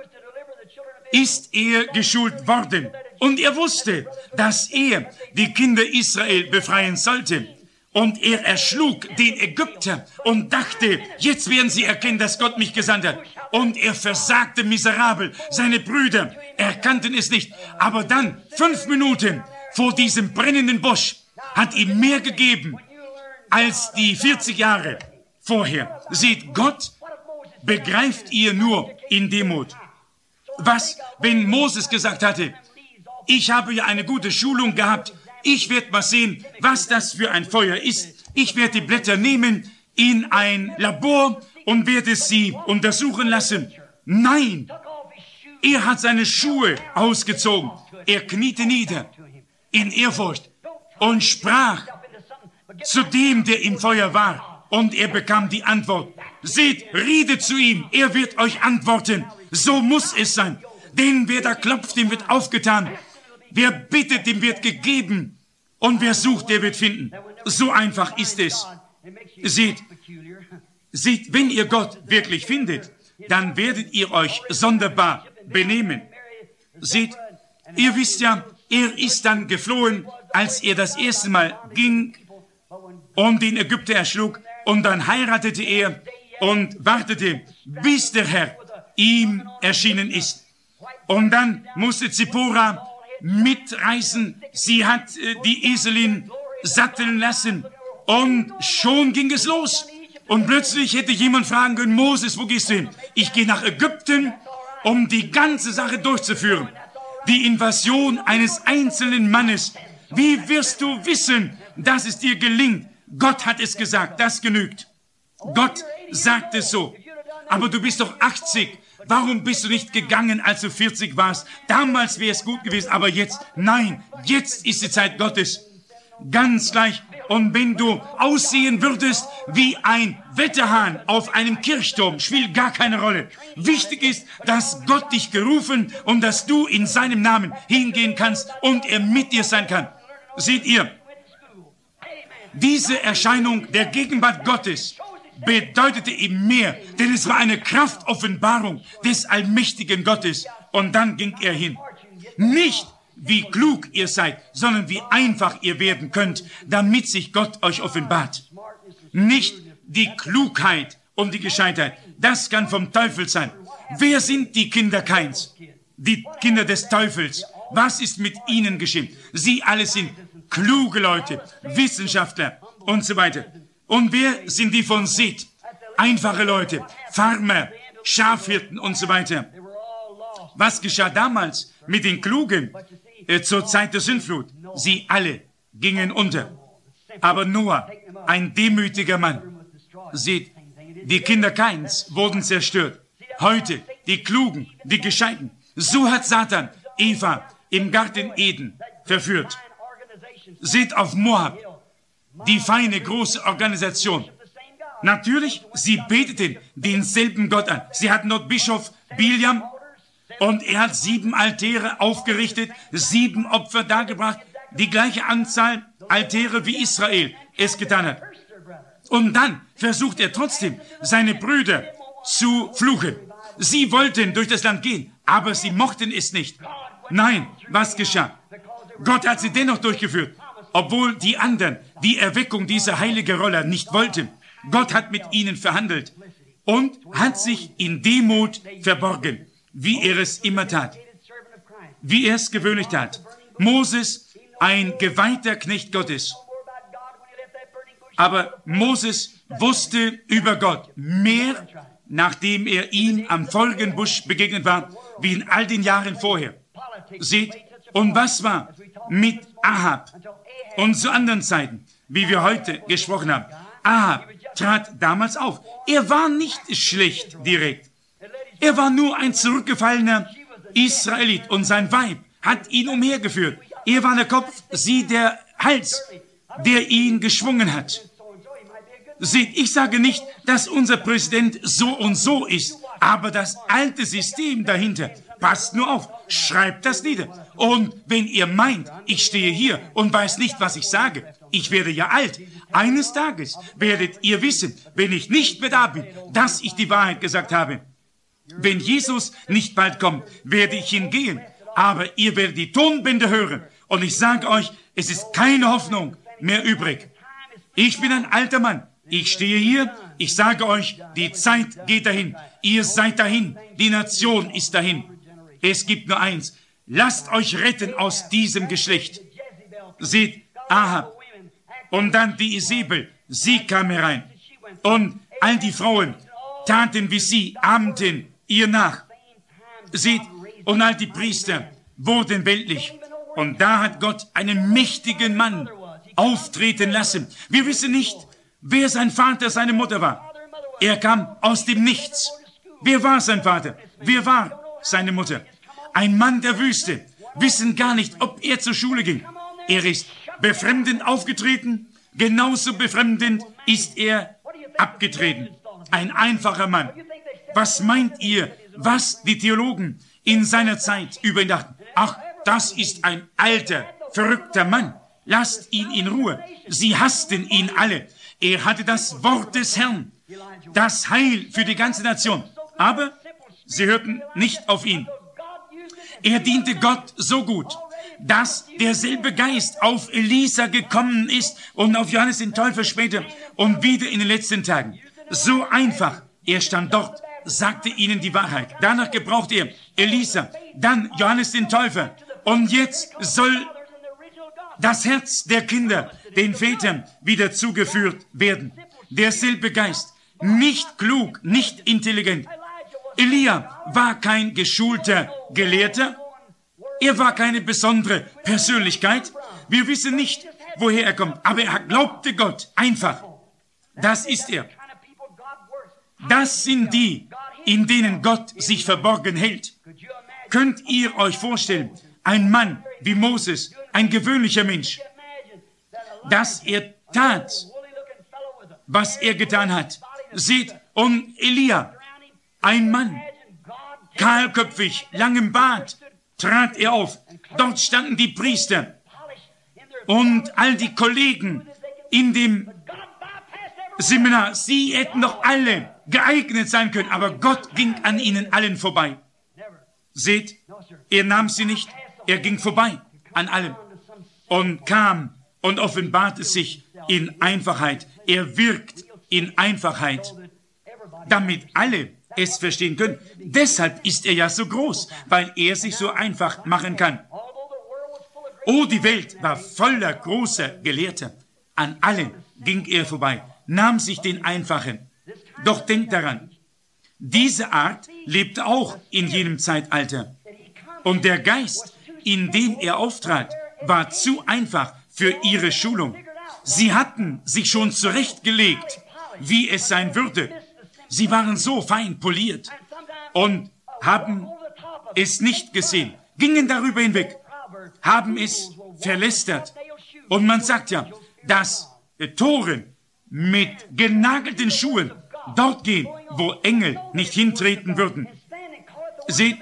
ist er geschult worden und er wusste, dass er die Kinder Israel befreien sollte. Und er erschlug den Ägypter und dachte, jetzt werden sie erkennen, dass Gott mich gesandt hat. Und er versagte miserabel. Seine Brüder erkannten es nicht. Aber dann, 5 Minuten vor diesem brennenden Busch, hat ihm mehr gegeben als die 40 Jahre vorher. Seht, Gott begreift ihr nur in Demut. Was, wenn Moses gesagt hatte, ich habe ja eine gute Schulung gehabt, ich werde mal sehen, was das für ein Feuer ist. Ich werde die Blätter nehmen in ein Labor und werde sie untersuchen lassen. Nein, er hat seine Schuhe ausgezogen. Er kniete nieder in Ehrfurcht und sprach zu dem, der im Feuer war. Und er bekam die Antwort. Seht, redet zu ihm, er wird euch antworten. So muss es sein. Denn wer da klopft, dem wird aufgetan. Wer bittet, dem wird gegeben. Und wer sucht, der wird finden. So einfach ist es. Seht, wenn ihr Gott wirklich findet, dann werdet ihr euch sonderbar benehmen. Seht, ihr wisst ja, er ist dann geflohen, als er das erste Mal ging und den Ägypter erschlug. Und dann heiratete er und wartete, bis der Herr ihm erschienen ist. Und dann musste Zippora mitreißen. Sie hat die Eselin satteln lassen. Und schon ging es los. Und plötzlich hätte jemand fragen können, Moses, wo gehst du hin? Ich gehe nach Ägypten, um die ganze Sache durchzuführen. Die Invasion eines einzelnen Mannes. Wie wirst du wissen, dass es dir gelingt? Gott hat es gesagt, das genügt. Gott sagt es so. Aber du bist doch 80. Warum bist du nicht gegangen, als du 40 warst? Damals wäre es gut gewesen, aber jetzt, nein, jetzt ist die Zeit Gottes. Ganz gleich. Und wenn du aussehen würdest wie ein Wetterhahn auf einem Kirchturm, spielt gar keine Rolle. Wichtig ist, dass Gott dich gerufen und dass du in seinem Namen hingehen kannst und er mit dir sein kann. Seht ihr, diese Erscheinung der Gegenwart Gottes bedeutete ihm mehr, denn es war eine Kraftoffenbarung des allmächtigen Gottes. Und dann ging er hin. Nicht, wie klug ihr seid, sondern wie einfach ihr werden könnt, damit sich Gott euch offenbart. Nicht die Klugheit und die Gescheitheit, das kann vom Teufel sein. Wer sind die Kinder Kains? Die Kinder des Teufels. Was ist mit ihnen geschehen? Sie alle sind kluge Leute, Wissenschaftler und so weiter. Und wer sind die von Seth? Einfache Leute, Farmer, Schafhirten und so weiter. Was geschah damals mit den Klugen zur Zeit der Sintflut? Sie alle gingen unter. Aber Noah, ein demütiger Mann. Seht, die Kinder Kains wurden zerstört. Heute die Klugen, die Gescheiten. So hat Satan Eva im Garten Eden verführt. Seht auf Moab. Die feine, große Organisation. Natürlich, sie beteten denselben Gott an. Sie hatten dort Bischof Biliam und er hat 7 Altäre aufgerichtet, 7 Opfer dargebracht, die gleiche Anzahl Altäre wie Israel es getan hat. Und dann versucht er trotzdem, seine Brüder zu fluchen. Sie wollten durch das Land gehen, aber sie mochten es nicht. Nein, was geschah? Gott hat sie dennoch durchgeführt. Obwohl die anderen die Erweckung dieser heiligen Roller nicht wollten. Gott hat mit ihnen verhandelt und hat sich in Demut verborgen, wie er es immer tat, wie er es gewöhnlich tat. Moses, ein geweihter Knecht Gottes. Aber Moses wusste über Gott mehr, nachdem er ihm am Feigenbusch begegnet war, wie in all den Jahren vorher. Seht, und was war mit Ahab? Und zu anderen Zeiten, wie wir heute gesprochen haben. Ahab trat damals auf. Er war nicht schlecht direkt. Er war nur ein zurückgefallener Israelit und sein Weib hat ihn umhergeführt. Er war der Kopf, sie der Hals, der ihn geschwungen hat. Seht, ich sage nicht, dass unser Präsident so und so ist, aber das alte System dahinter, passt nur auf, schreibt das nieder. Und wenn ihr meint, ich stehe hier und weiß nicht, was ich sage, ich werde ja alt. Eines Tages werdet ihr wissen, wenn ich nicht mehr da bin, dass ich die Wahrheit gesagt habe. Wenn Jesus nicht bald kommt, werde ich hingehen, aber ihr werdet die Tonbänder hören. Und ich sage euch, es ist keine Hoffnung mehr übrig. Ich bin ein alter Mann. Ich stehe hier, ich sage euch, die Zeit geht dahin. Ihr seid dahin, die Nation ist dahin. Es gibt nur eins, lasst euch retten aus diesem Geschlecht. Seht, Ahab und dann die Isabel, sie kam herein. Und all die Frauen taten wie sie, ahmten ihr nach. Seht, und all die Priester wurden weltlich. Und da hat Gott einen mächtigen Mann auftreten lassen. Wir wissen nicht, wer sein Vater, seine Mutter war. Er kam aus dem Nichts. Wer war sein Vater? Wer war seine Mutter? Ein Mann der Wüste. Wissen gar nicht, ob er zur Schule ging. Er ist befremdend aufgetreten. Genauso befremdend ist er abgetreten. Ein einfacher Mann. Was meint ihr, was die Theologen in seiner Zeit über ihn dachten? Ach, das ist ein alter, verrückter Mann. Lasst ihn in Ruhe. Sie hassten ihn alle. Er hatte das Wort des Herrn, das Heil für die ganze Nation. Aber sie hörten nicht auf ihn. Er diente Gott so gut, dass derselbe Geist auf Elisa gekommen ist und auf Johannes den Täufer später und wieder in den letzten Tagen. So einfach. Er stand dort, sagte ihnen die Wahrheit. Danach gebraucht er Elisa, dann Johannes den Täufer. Und jetzt soll das Herz der Kinder den Vätern wieder zugeführt werden. Derselbe Geist, nicht klug, nicht intelligent. Elia war kein geschulter Gelehrter. Er war keine besondere Persönlichkeit. Wir wissen nicht, woher er kommt, aber er glaubte Gott einfach. Das ist er. Das sind die, in denen Gott sich verborgen hält. Könnt ihr euch vorstellen, ein Mann wie Moses, ein gewöhnlicher Mensch, dass er tat, was er getan hat. Seht, und Elia, ein Mann, kahlköpfig, langem Bart, trat er auf. Dort standen die Priester und all die Kollegen in dem Seminar. Sie hätten doch alle geeignet sein können, aber Gott ging an ihnen allen vorbei. Seht, er nahm sie nicht, er ging vorbei an allem und kam und offenbarte sich in Einfachheit. Er wirkt in Einfachheit, damit alle es verstehen können. Deshalb ist er ja so groß, weil er sich so einfach machen kann. Oh, die Welt war voller großer Gelehrter. An allen ging er vorbei, nahm sich den Einfachen. Doch denkt daran, diese Art lebt auch in jenem Zeitalter. Und der Geist, in dem er auftrat, war zu einfach für ihre Schulung. Sie hatten sich schon zurechtgelegt, wie es sein würde. Sie waren so fein poliert und haben es nicht gesehen, gingen darüber hinweg, haben es verlästert. Und man sagt ja, dass Toren mit genagelten Schuhen dort gehen, wo Engel nicht hintreten würden. Seht,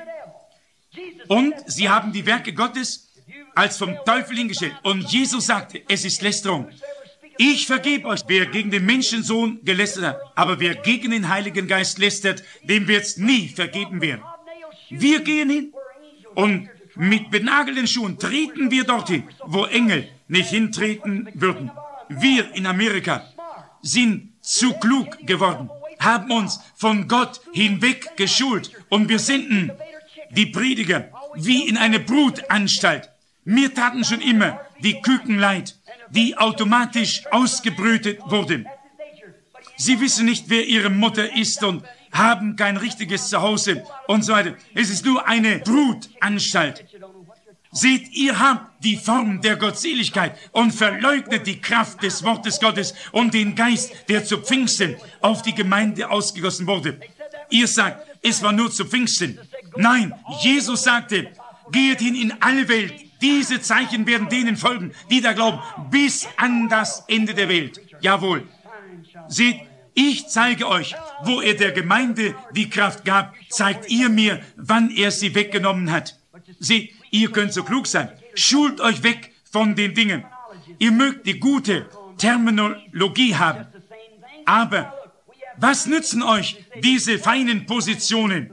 und sie haben die Werke Gottes als vom Teufel hingestellt. Und Jesus sagte, es ist Lästerung. Ich vergebe euch, wer gegen den Menschensohn gelästert hat, aber wer gegen den Heiligen Geist lästert, dem wird es nie vergeben werden. Wir gehen hin und mit benagelten Schuhen treten wir dorthin, wo Engel nicht hintreten würden. Wir in Amerika sind zu klug geworden, haben uns von Gott hinweg geschult und wir senden die Prediger wie in eine Brutanstalt. Mir taten schon immer die Küken leid, die automatisch ausgebrütet wurden. Sie wissen nicht, wer ihre Mutter ist und haben kein richtiges Zuhause und so weiter. Es ist nur eine Brutanstalt. Seht, ihr habt die Form der Gottseligkeit und verleugnet die Kraft des Wortes Gottes und den Geist, der zu Pfingsten auf die Gemeinde ausgegossen wurde. Ihr sagt, es war nur zu Pfingsten. Nein, Jesus sagte, geht hin in alle Welt. Diese Zeichen werden denen folgen, die da glauben, bis an das Ende der Welt. Jawohl. Seht, ich zeige euch, wo er der Gemeinde die Kraft gab, zeigt ihr mir, wann er sie weggenommen hat. Seht, ihr könnt so klug sein. Schult euch weg von den Dingen. Ihr mögt die gute Terminologie haben. Aber was nützen euch diese feinen Positionen,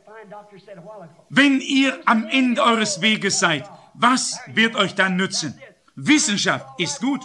wenn ihr am Ende eures Weges seid? Was wird euch dann nützen? Wissenschaft ist gut.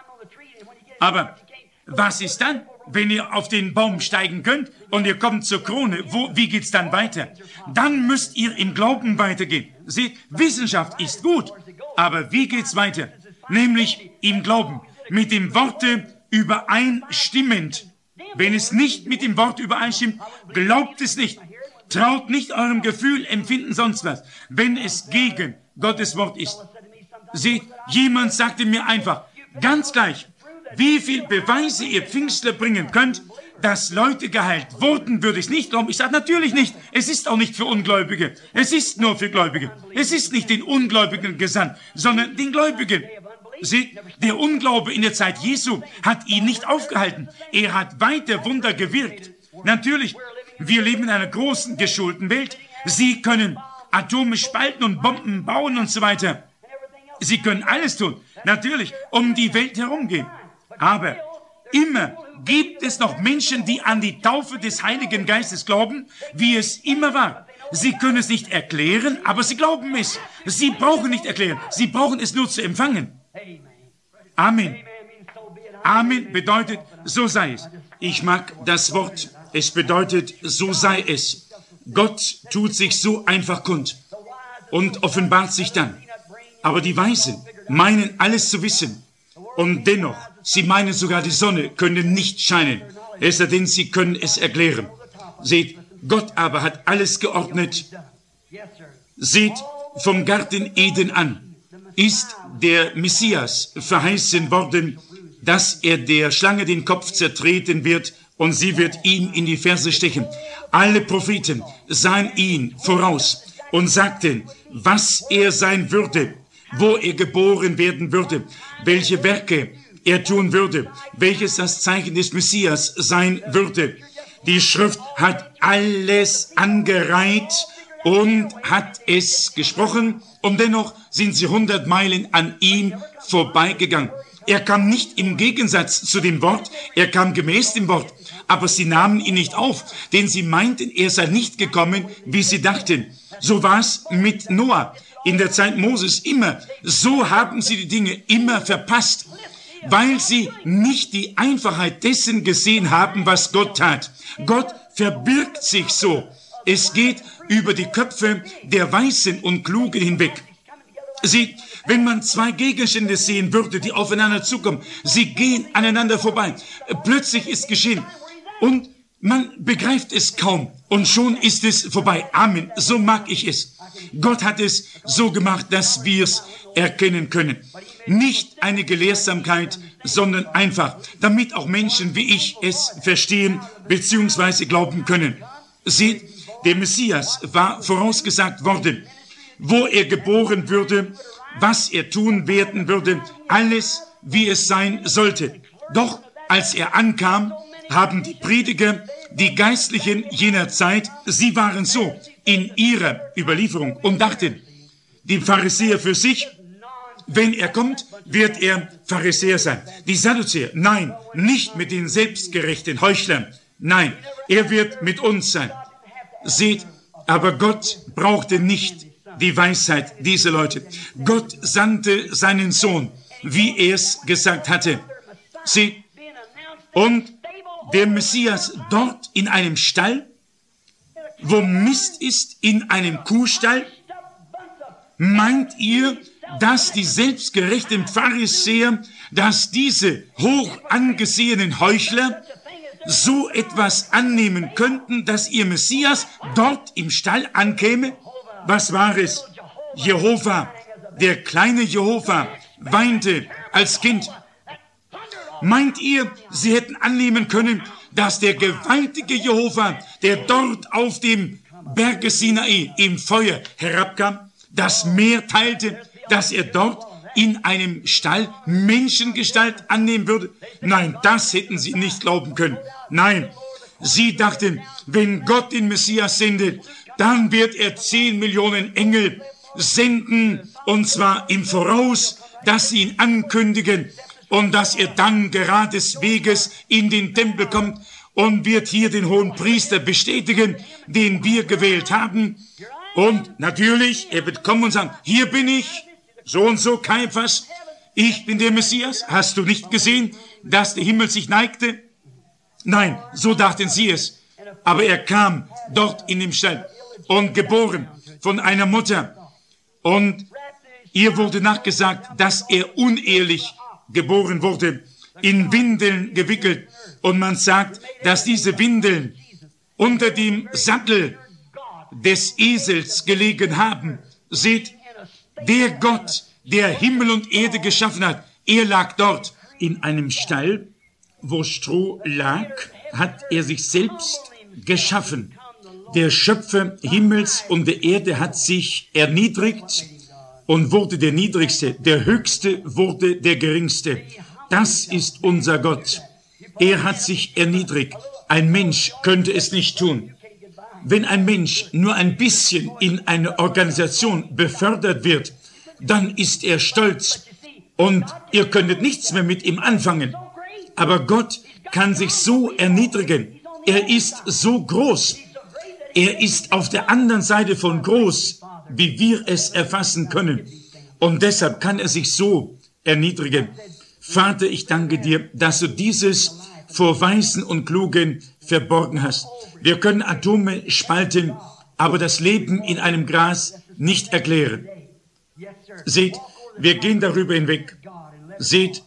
Aber was ist dann, wenn ihr auf den Baum steigen könnt und ihr kommt zur Krone? Wie geht's dann weiter? Dann müsst ihr im Glauben weitergehen. Seht, Wissenschaft ist gut, aber wie geht's weiter? Nämlich im Glauben, mit dem Worte übereinstimmend. Wenn es nicht mit dem Wort übereinstimmt, glaubt es nicht. Traut nicht eurem Gefühl, Empfinden, sonst was, wenn es gegen Gottes Wort ist. Seht, jemand sagte mir einfach, ganz gleich, wie viel Beweise ihr Pfingstler bringen könnt, dass Leute geheilt wurden, würde ich nicht glauben. Ich sage natürlich nicht. Es ist auch nicht für Ungläubige. Es ist nur für Gläubige. Es ist nicht den Ungläubigen gesandt, sondern den Gläubigen. Seht, der Unglaube in der Zeit Jesu hat ihn nicht aufgehalten. Er hat weiter Wunder gewirkt. Natürlich, wir leben in einer großen, geschulten Welt. Sie können Atome spalten und Bomben bauen und so weiter. Sie können alles tun. Natürlich, um die Welt herumgehen. Aber immer gibt es noch Menschen, die an die Taufe des Heiligen Geistes glauben, wie es immer war. Sie können es nicht erklären, aber sie glauben es. Sie brauchen nicht erklären. Sie brauchen es nur zu empfangen. Amen. Amen bedeutet, so sei es. Ich mag das Wort. Es bedeutet, so sei es. Gott tut sich so einfach kund und offenbart sich dann. Aber die Weisen meinen alles zu wissen. Und dennoch, sie meinen sogar, die Sonne könne nicht scheinen. Es sei denn, sie können es erklären. Seht, Gott aber hat alles geordnet. Seht, vom Garten Eden an ist der Messias verheißen worden, dass er der Schlange den Kopf zertreten wird und sie wird ihm in die Ferse stechen. Alle Propheten sahen ihn voraus und sagten, was er sein würde, wo er geboren werden würde, welche Werke er tun würde, welches das Zeichen des Messias sein würde. Die Schrift hat alles angereiht und hat es gesprochen, und dennoch sind sie 100 Meilen an ihm vorbeigegangen. Er kam nicht im Gegensatz zu dem Wort, er kam gemäß dem Wort, aber sie nahmen ihn nicht auf, denn sie meinten, er sei nicht gekommen, wie sie dachten. So war es mit Noah in der Zeit Moses immer. So haben sie die Dinge immer verpasst, weil sie nicht die Einfachheit dessen gesehen haben, was Gott tat. Gott verbirgt sich so. Es geht über die Köpfe der Weisen und Klugen hinweg. Seht, wenn man zwei Gegenstände sehen würde, die aufeinander zukommen, sie gehen aneinander vorbei. Plötzlich ist geschehen und man begreift es kaum und schon ist es vorbei. Amen, so mag ich es. Gott hat es so gemacht, dass wir es erkennen können. Nicht eine Gelehrsamkeit, sondern einfach, damit auch Menschen wie ich es verstehen bzw. glauben können. Seht, der Messias war vorausgesagt worden, wo er geboren würde, was er tun werden würde, alles, wie es sein sollte. Doch als er ankam, haben die Prediger, die Geistlichen jener Zeit, sie waren so in ihrer Überlieferung und dachten, die Pharisäer für sich, wenn er kommt, wird er Pharisäer sein. Die Sadduzäer, nein, nicht mit den selbstgerechten Heuchlern, nein, er wird mit uns sein. Seht, aber Gott brauchte nicht die Weisheit dieser Leute. Gott sandte seinen Sohn, wie er es gesagt hatte. Seht, und der Messias dort in einem Stall, wo Mist ist, in einem Kuhstall, meint ihr, dass die selbstgerechten Pharisäer, dass diese hoch angesehenen Heuchler so etwas annehmen könnten, dass ihr Messias dort im Stall ankäme? Was war es? Jehova, der kleine Jehova, weinte als Kind. Meint ihr, sie hätten annehmen können, dass der gewaltige Jehova, der dort auf dem Berge Sinai im Feuer herabkam, das Meer teilte, dass er dort in einem Stall Menschengestalt annehmen würde? Nein, das hätten sie nicht glauben können. Nein, sie dachten, wenn Gott den Messias sendet, dann wird er 10 Millionen Engel senden, und zwar im Voraus, dass sie ihn ankündigen und dass er dann gerades Weges in den Tempel kommt und wird hier den hohen Priester bestätigen, den wir gewählt haben. Und natürlich, er wird kommen und sagen, hier bin ich, so und so, Kaiphas, ich bin der Messias. Hast du nicht gesehen, dass der Himmel sich neigte? Nein, so dachten sie es. Aber er kam dort in dem Stall und geboren von einer Mutter. Und ihr wurde nachgesagt, dass er unehelich geboren wurde, in Windeln gewickelt. Und man sagt, dass diese Windeln unter dem Sattel des Esels gelegen haben. Seht, der Gott, der Himmel und Erde geschaffen hat, er lag dort in einem Stall, wo Stroh lag, hat er sich selbst geschaffen. Der Schöpfer Himmels und der Erde hat sich erniedrigt und wurde der Niedrigste. Der Höchste wurde der Geringste. Das ist unser Gott. Er hat sich erniedrigt. Ein Mensch könnte es nicht tun. Wenn ein Mensch nur ein bisschen in eine Organisation befördert wird, dann ist er stolz und ihr könntet nichts mehr mit ihm anfangen. Aber Gott kann sich so erniedrigen. Er ist so groß. Er ist auf der anderen Seite von groß, wie wir es erfassen können. Und deshalb kann er sich so erniedrigen. Vater, ich danke dir, dass du dieses vor Weisen und Klugen verborgen hast. Wir können Atome spalten, aber das Leben in einem Gras nicht erklären. Seht, wir gehen darüber hinweg. Seht,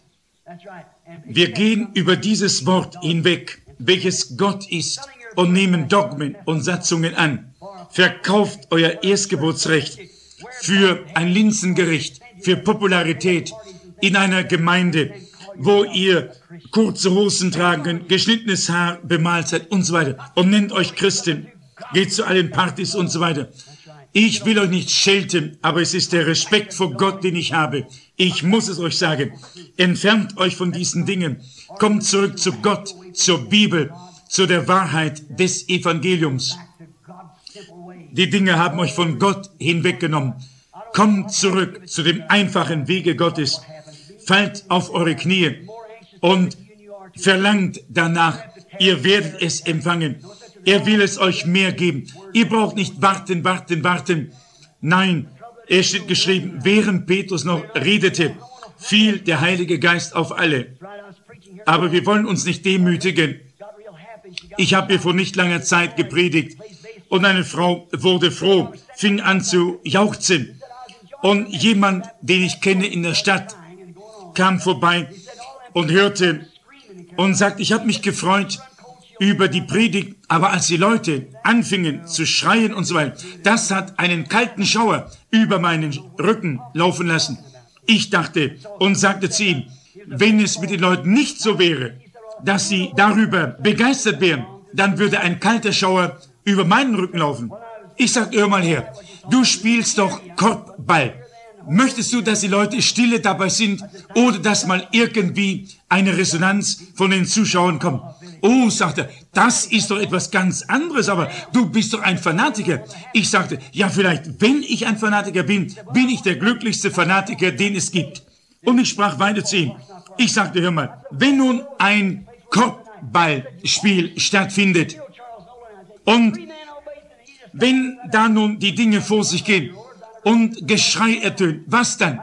wir gehen über dieses Wort hinweg, welches Gott ist, und nehmen Dogmen und Satzungen an. Verkauft euer Erstgeburtsrecht für ein Linsengericht, für Popularität in einer Gemeinde, wo ihr kurze Hosen tragen, geschnittenes Haar bemalt seid und so weiter. Und nennt euch Christen, geht zu allen Partys und so weiter. Ich will euch nicht schelten, aber es ist der Respekt vor Gott, den ich habe. Ich muss es euch sagen. Entfernt euch von diesen Dingen. Kommt zurück zu Gott, zur Bibel, zu der Wahrheit des Evangeliums. Die Dinge haben euch von Gott hinweggenommen. Kommt zurück zu dem einfachen Wege Gottes. Fallt auf eure Knie und verlangt danach. Ihr werdet es empfangen. Er will es euch mehr geben. Ihr braucht nicht warten. Nein, es steht geschrieben, während Petrus noch redete, fiel der Heilige Geist auf alle. Aber wir wollen uns nicht demütigen. Ich habe hier vor nicht langer Zeit gepredigt und eine Frau wurde froh, fing an zu jauchzen. Und jemand, den ich kenne in der Stadt, kam vorbei und hörte und sagte, ich habe mich gefreut über die Predigt, aber als die Leute anfingen zu schreien und so weiter, das hat einen kalten Schauer über meinen Rücken laufen lassen. Ich dachte und sagte zu ihm, wenn es mit den Leuten nicht so wäre, dass sie darüber begeistert wären, dann würde ein kalter Schauer über meinen Rücken laufen. Ich sagte, hör mal her, du spielst doch Korbball. Möchtest du, dass die Leute stille dabei sind oder dass mal irgendwie eine Resonanz von den Zuschauern kommt? Oh, sagte er, das ist doch etwas ganz anderes, aber du bist doch ein Fanatiker. Ich sagte, ja vielleicht, wenn ich ein Fanatiker bin, bin ich der glücklichste Fanatiker, den es gibt. Und ich sprach weiter zu ihm. Ich sagte, hör mal, wenn nun ein Korbballspiel stattfindet und wenn da nun die Dinge vor sich gehen und Geschrei ertönt, was dann?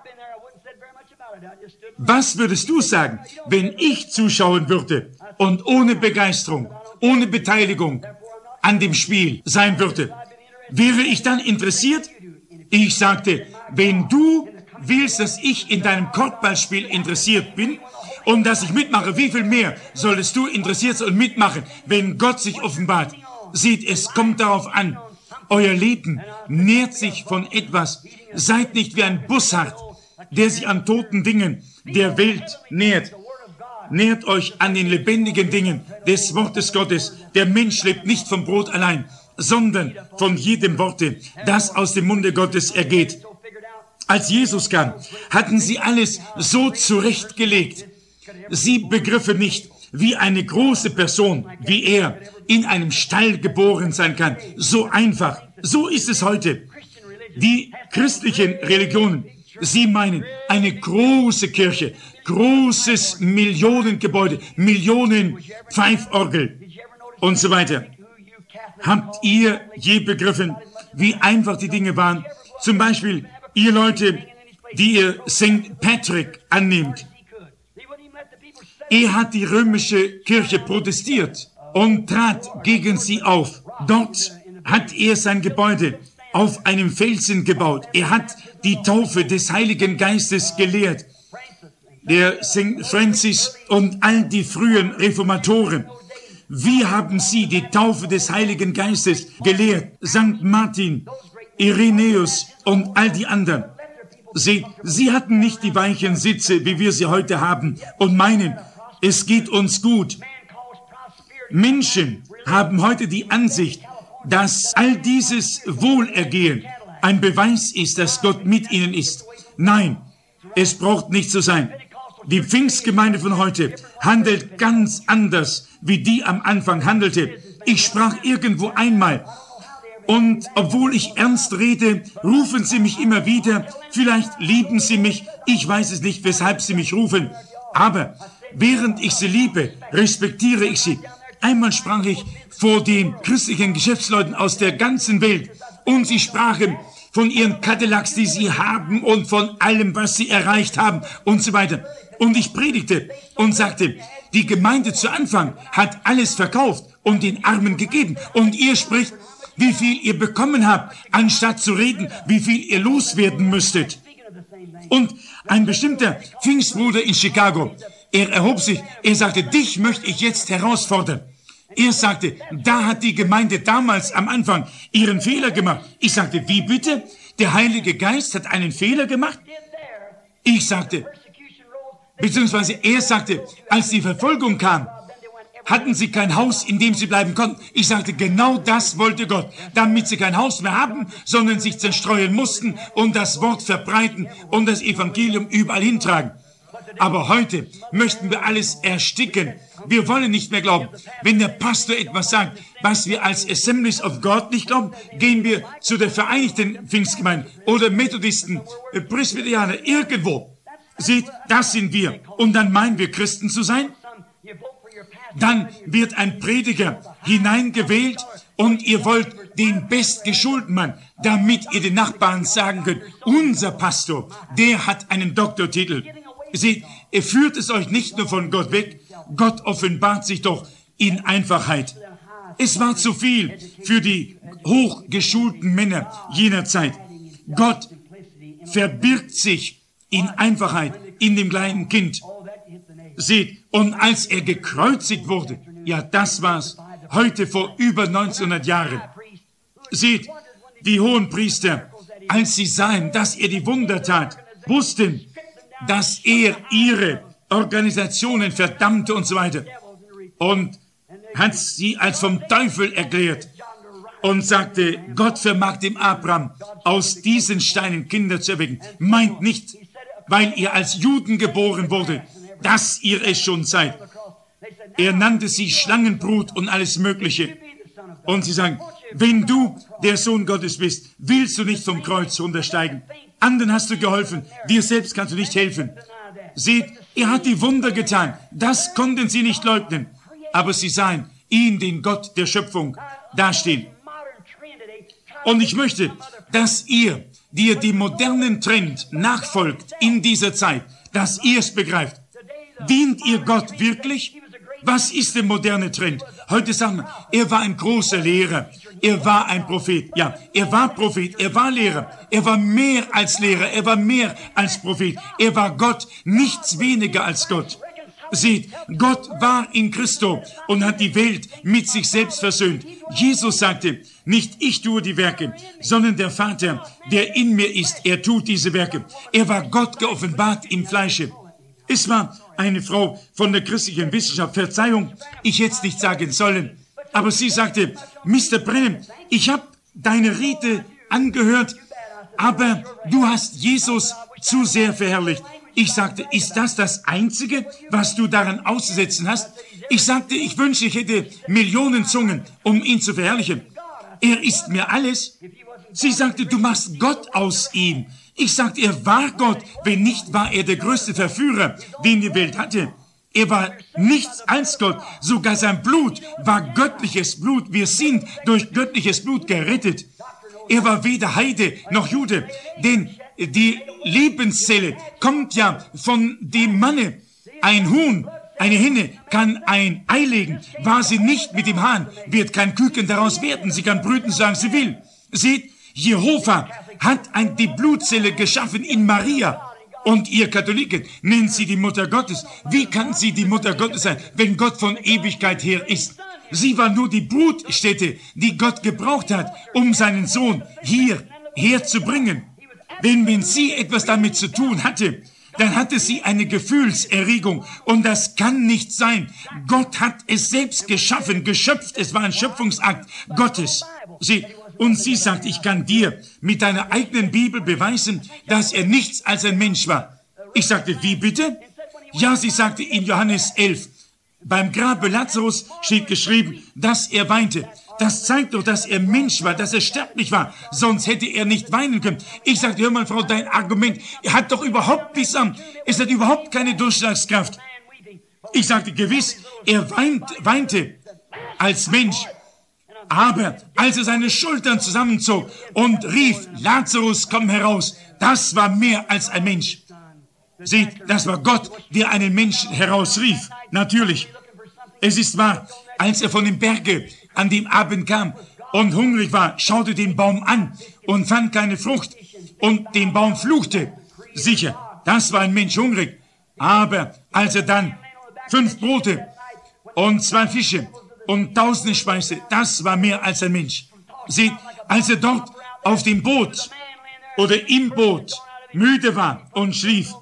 Was würdest du sagen, wenn ich zuschauen würde und ohne Begeisterung, ohne Beteiligung an dem Spiel sein würde? Wäre ich dann interessiert? Ich sagte, wenn du willst, dass ich in deinem Korbballspiel interessiert bin und dass ich mitmache, wie viel mehr solltest du interessiert sein und mitmachen, wenn Gott sich offenbart? Seht, es kommt darauf an. Euer Leben nährt sich von etwas. Seid nicht wie ein Bussard, der sich an toten Dingen der Welt nährt. Nährt euch an den lebendigen Dingen des Wortes Gottes. Der Mensch lebt nicht vom Brot allein, sondern von jedem Worte, das aus dem Munde Gottes ergeht. Als Jesus kam, hatten sie alles so zurechtgelegt. Sie begriffen nicht, wie eine große Person, wie er, in einem Stall geboren sein kann. So einfach. So ist es heute. Die christlichen Religionen, sie meinen eine große Kirche, großes Millionengebäude, Millionen Pfeiforgel und so weiter. Habt ihr je begriffen, wie einfach die Dinge waren? Zum Beispiel, ihr Leute, die ihr St. Patrick annehmt. Er hat die römische Kirche protestiert und trat gegen sie auf. Dort hat er sein Gebäude auf einem Felsen gebaut. Er hat die Taufe des Heiligen Geistes gelehrt. Der St. Francis und all die frühen Reformatoren, wie haben sie die Taufe des Heiligen Geistes gelehrt? St. Martin, Irenäus und all die anderen. Sie hatten nicht die weichen Sitze, wie wir sie heute haben, und meinen, es geht uns gut. Menschen haben heute die Ansicht, dass all dieses Wohlergehen ein Beweis ist, dass Gott mit ihnen ist. Nein, es braucht nicht so sein. Die Pfingstgemeinde von heute handelt ganz anders, wie die am Anfang handelte. Ich sprach irgendwo einmal, und obwohl ich ernst rede, rufen sie mich immer wieder. Vielleicht lieben sie mich, ich weiß es nicht, weshalb sie mich rufen. Aber während ich sie liebe, respektiere ich sie. Einmal sprach ich vor den christlichen Geschäftsleuten aus der ganzen Welt, und sie sprachen von ihren Cadillacs, die sie haben, und von allem, was sie erreicht haben und so weiter. Und ich predigte und sagte, die Gemeinde zu Anfang hat alles verkauft und den Armen gegeben. Und ihr spricht, wie viel ihr bekommen habt, anstatt zu reden, wie viel ihr loswerden müsstet. Und ein bestimmter Pfingstbruder in Chicago, er erhob sich, er sagte, dich möchte ich jetzt herausfordern. Er sagte, da hat die Gemeinde damals am Anfang ihren Fehler gemacht. Ich sagte, wie bitte? Der Heilige Geist hat einen Fehler gemacht? Ich sagte, beziehungsweise er sagte, als die Verfolgung kam, hatten sie kein Haus, in dem sie bleiben konnten. Ich sagte, genau das wollte Gott, damit sie kein Haus mehr haben, sondern sich zerstreuen mussten und das Wort verbreiten und das Evangelium überall hintragen. Aber heute möchten wir alles ersticken. Wir wollen nicht mehr glauben. Wenn der Pastor etwas sagt, was wir als Assemblies of God nicht glauben, gehen wir zu der Vereinigten Pfingstgemeinde oder Methodisten, Presbyterianer, irgendwo. Seht, das sind wir. Und dann meinen wir, Christen zu sein? Dann wird ein Prediger hineingewählt und ihr wollt den bestgeschulten Mann, damit ihr den Nachbarn sagen könnt, unser Pastor, der hat einen Doktortitel. Seht, ihr führt es euch nicht nur von Gott weg, Gott offenbart sich doch in Einfachheit. Es war zu viel für die hochgeschulten Männer jener Zeit. Gott verbirgt sich in Einfachheit in dem kleinen Kind. Seht, und als er gekreuzigt wurde, ja, das war's, heute vor über 1900 Jahren. Seht, die Hohenpriester, als sie sahen, dass er die Wunder tat, wussten, dass er ihre Organisationen verdammte und so weiter. Und hat sie als vom Teufel erklärt und sagte, Gott vermag dem Abraham aus diesen Steinen Kinder zu erwecken. Meint nicht, weil ihr als Juden geboren wurde, dass ihr es schon seid. Er nannte sie Schlangenbrut und alles Mögliche. Und sie sagen, wenn du der Sohn Gottes bist, willst du nicht vom Kreuz runtersteigen. Anderen hast du geholfen, dir selbst kannst du nicht helfen. Seht, er hat die Wunder getan. Das konnten sie nicht leugnen. Aber sie sahen ihn, den Gott der Schöpfung, dastehen. Und ich möchte, dass ihr, die ihr dem modernen Trend nachfolgt in dieser Zeit, dass ihr es begreift. Dient ihr Gott wirklich? Was ist der moderne Trend? Heute sagen wir, er war ein großer Lehrer. Er war ein Prophet. Ja, er war Prophet, er war Lehrer. Er war mehr als Lehrer, er war mehr als Prophet. Er war Gott, nichts weniger als Gott. Seht, Gott war in Christo und hat die Welt mit sich selbst versöhnt. Jesus sagte, nicht ich tue die Werke, sondern der Vater, der in mir ist, er tut diese Werke. Er war Gott geoffenbart im Fleische. Es war eine Frau von der christlichen Wissenschaft, Verzeihung, ich hätte es nicht sagen sollen, Aber sie sagte, Mr. Branham, ich habe deine Rede angehört, aber du hast Jesus zu sehr verherrlicht. Ich sagte, ist das Einzige, was du daran auszusetzen hast? Ich sagte, ich wünschte, ich hätte Millionen Zungen, um ihn zu verherrlichen. Er ist mir alles. Sie sagte, du machst Gott aus ihm. Ich sagte, er war Gott. Wenn nicht, war er der größte Verführer, den die Welt hatte. Er war nichts als Gott. Sogar sein Blut war göttliches Blut. Wir sind durch göttliches Blut gerettet. Er war weder Heide noch Jude, denn die Lebenszelle kommt ja von dem Manne. Ein Huhn, eine Henne kann ein Ei legen. War sie nicht mit dem Hahn, wird kein Küken daraus werden. Sie kann brüten, sagen sie will. Seht, Jehova hat die Blutzelle geschaffen in Maria. Und ihr Katholiken nennt sie die Mutter Gottes. Wie kann sie die Mutter Gottes sein, wenn Gott von Ewigkeit her ist? Sie war nur die Brutstätte, die Gott gebraucht hat, um seinen Sohn hierher zu bringen. Denn wenn sie etwas damit zu tun hatte, dann hatte sie eine Gefühlserregung. Und das kann nicht sein. Gott hat es selbst geschaffen, geschöpft. Es war ein Schöpfungsakt Gottes. Und sie sagt, ich kann dir mit deiner eigenen Bibel beweisen, dass er nichts als ein Mensch war. Ich sagte, wie bitte? Ja, sie sagte in Johannes 11, beim Grabe Lazarus steht geschrieben, dass er weinte. Das zeigt doch, dass er Mensch war, dass er sterblich war. Sonst hätte er nicht weinen können. Ich sagte, hör mal, Frau, dein Argument, er hat doch überhaupt nichts an. Es hat überhaupt keine Durchschlagskraft. Ich sagte, gewiss, er weinte als Mensch. Aber als er seine Schultern zusammenzog und rief, Lazarus, komm heraus, das war mehr als ein Mensch. Seht, das war Gott, der einen Menschen herausrief. Natürlich. Es ist wahr, als er von dem Berge an dem Abend kam und hungrig war, schaute den Baum an und fand keine Frucht und den Baum fluchte. Sicher, das war ein Mensch hungrig. Aber als er dann 5 Brote und 2 Fische und 1000 speiste, das war mehr als ein Mensch. Seht, als er dort auf dem Boot oder im Boot müde war und schlief,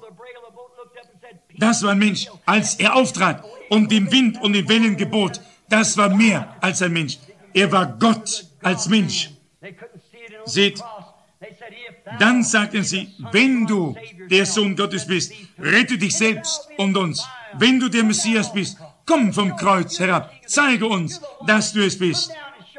das war ein Mensch. Als er auftrat und dem Wind und den Wellen gebot, das war mehr als ein Mensch. Er war Gott als Mensch. Seht, dann sagten sie, wenn du der Sohn Gottes bist, rette dich selbst und uns. Wenn du der Messias bist, komm vom Kreuz herab, zeige uns, dass du es bist.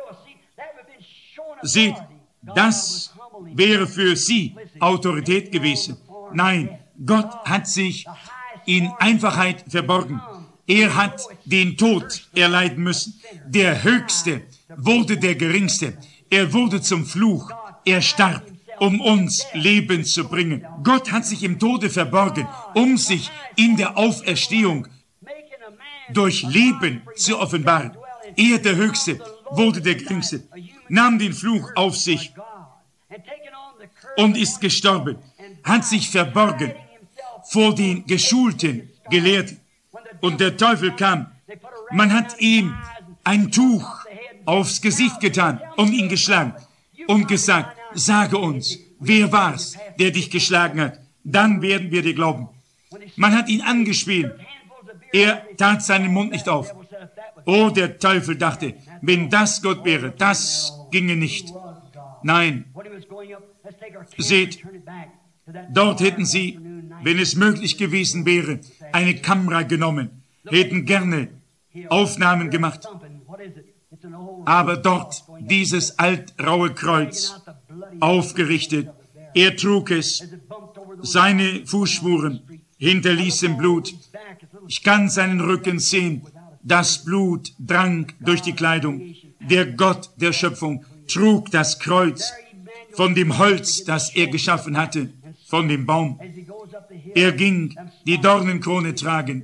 Seht, das wäre für sie Autorität gewesen. Nein, Gott hat sich in Einfachheit verborgen. Er hat den Tod erleiden müssen. Der Höchste wurde der Geringste. Er wurde zum Fluch. Er starb, um uns Leben zu bringen. Gott hat sich im Tode verborgen, um sich in der Auferstehung durch Leben zu offenbaren. Er, der Höchste, wurde der Geringste, nahm den Fluch auf sich und ist gestorben, hat sich verborgen vor den geschulten Gelehrten. Und der Teufel kam. Man hat ihm ein Tuch aufs Gesicht getan und ihn geschlagen und gesagt, sage uns, wer war's, der dich geschlagen hat? Dann werden wir dir glauben. Man hat ihn angespielt. Er tat seinen Mund nicht auf. Oh, der Teufel dachte, wenn das Gott wäre, das ginge nicht. Nein, seht, dort hätten sie, wenn es möglich gewesen wäre, eine Kamera genommen, hätten gerne Aufnahmen gemacht. Aber dort dieses altraue Kreuz aufgerichtet, er trug es, seine Fußspuren hinterließen Blut. Ich kann seinen Rücken sehen, das Blut drang durch die Kleidung. Der Gott der Schöpfung trug das Kreuz von dem Holz, das er geschaffen hatte, von dem Baum. Er ging die Dornenkrone tragen.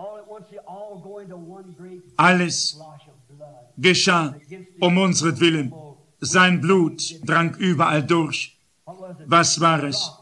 Alles geschah um unsretwillen. Sein Blut drang überall durch. Was war es?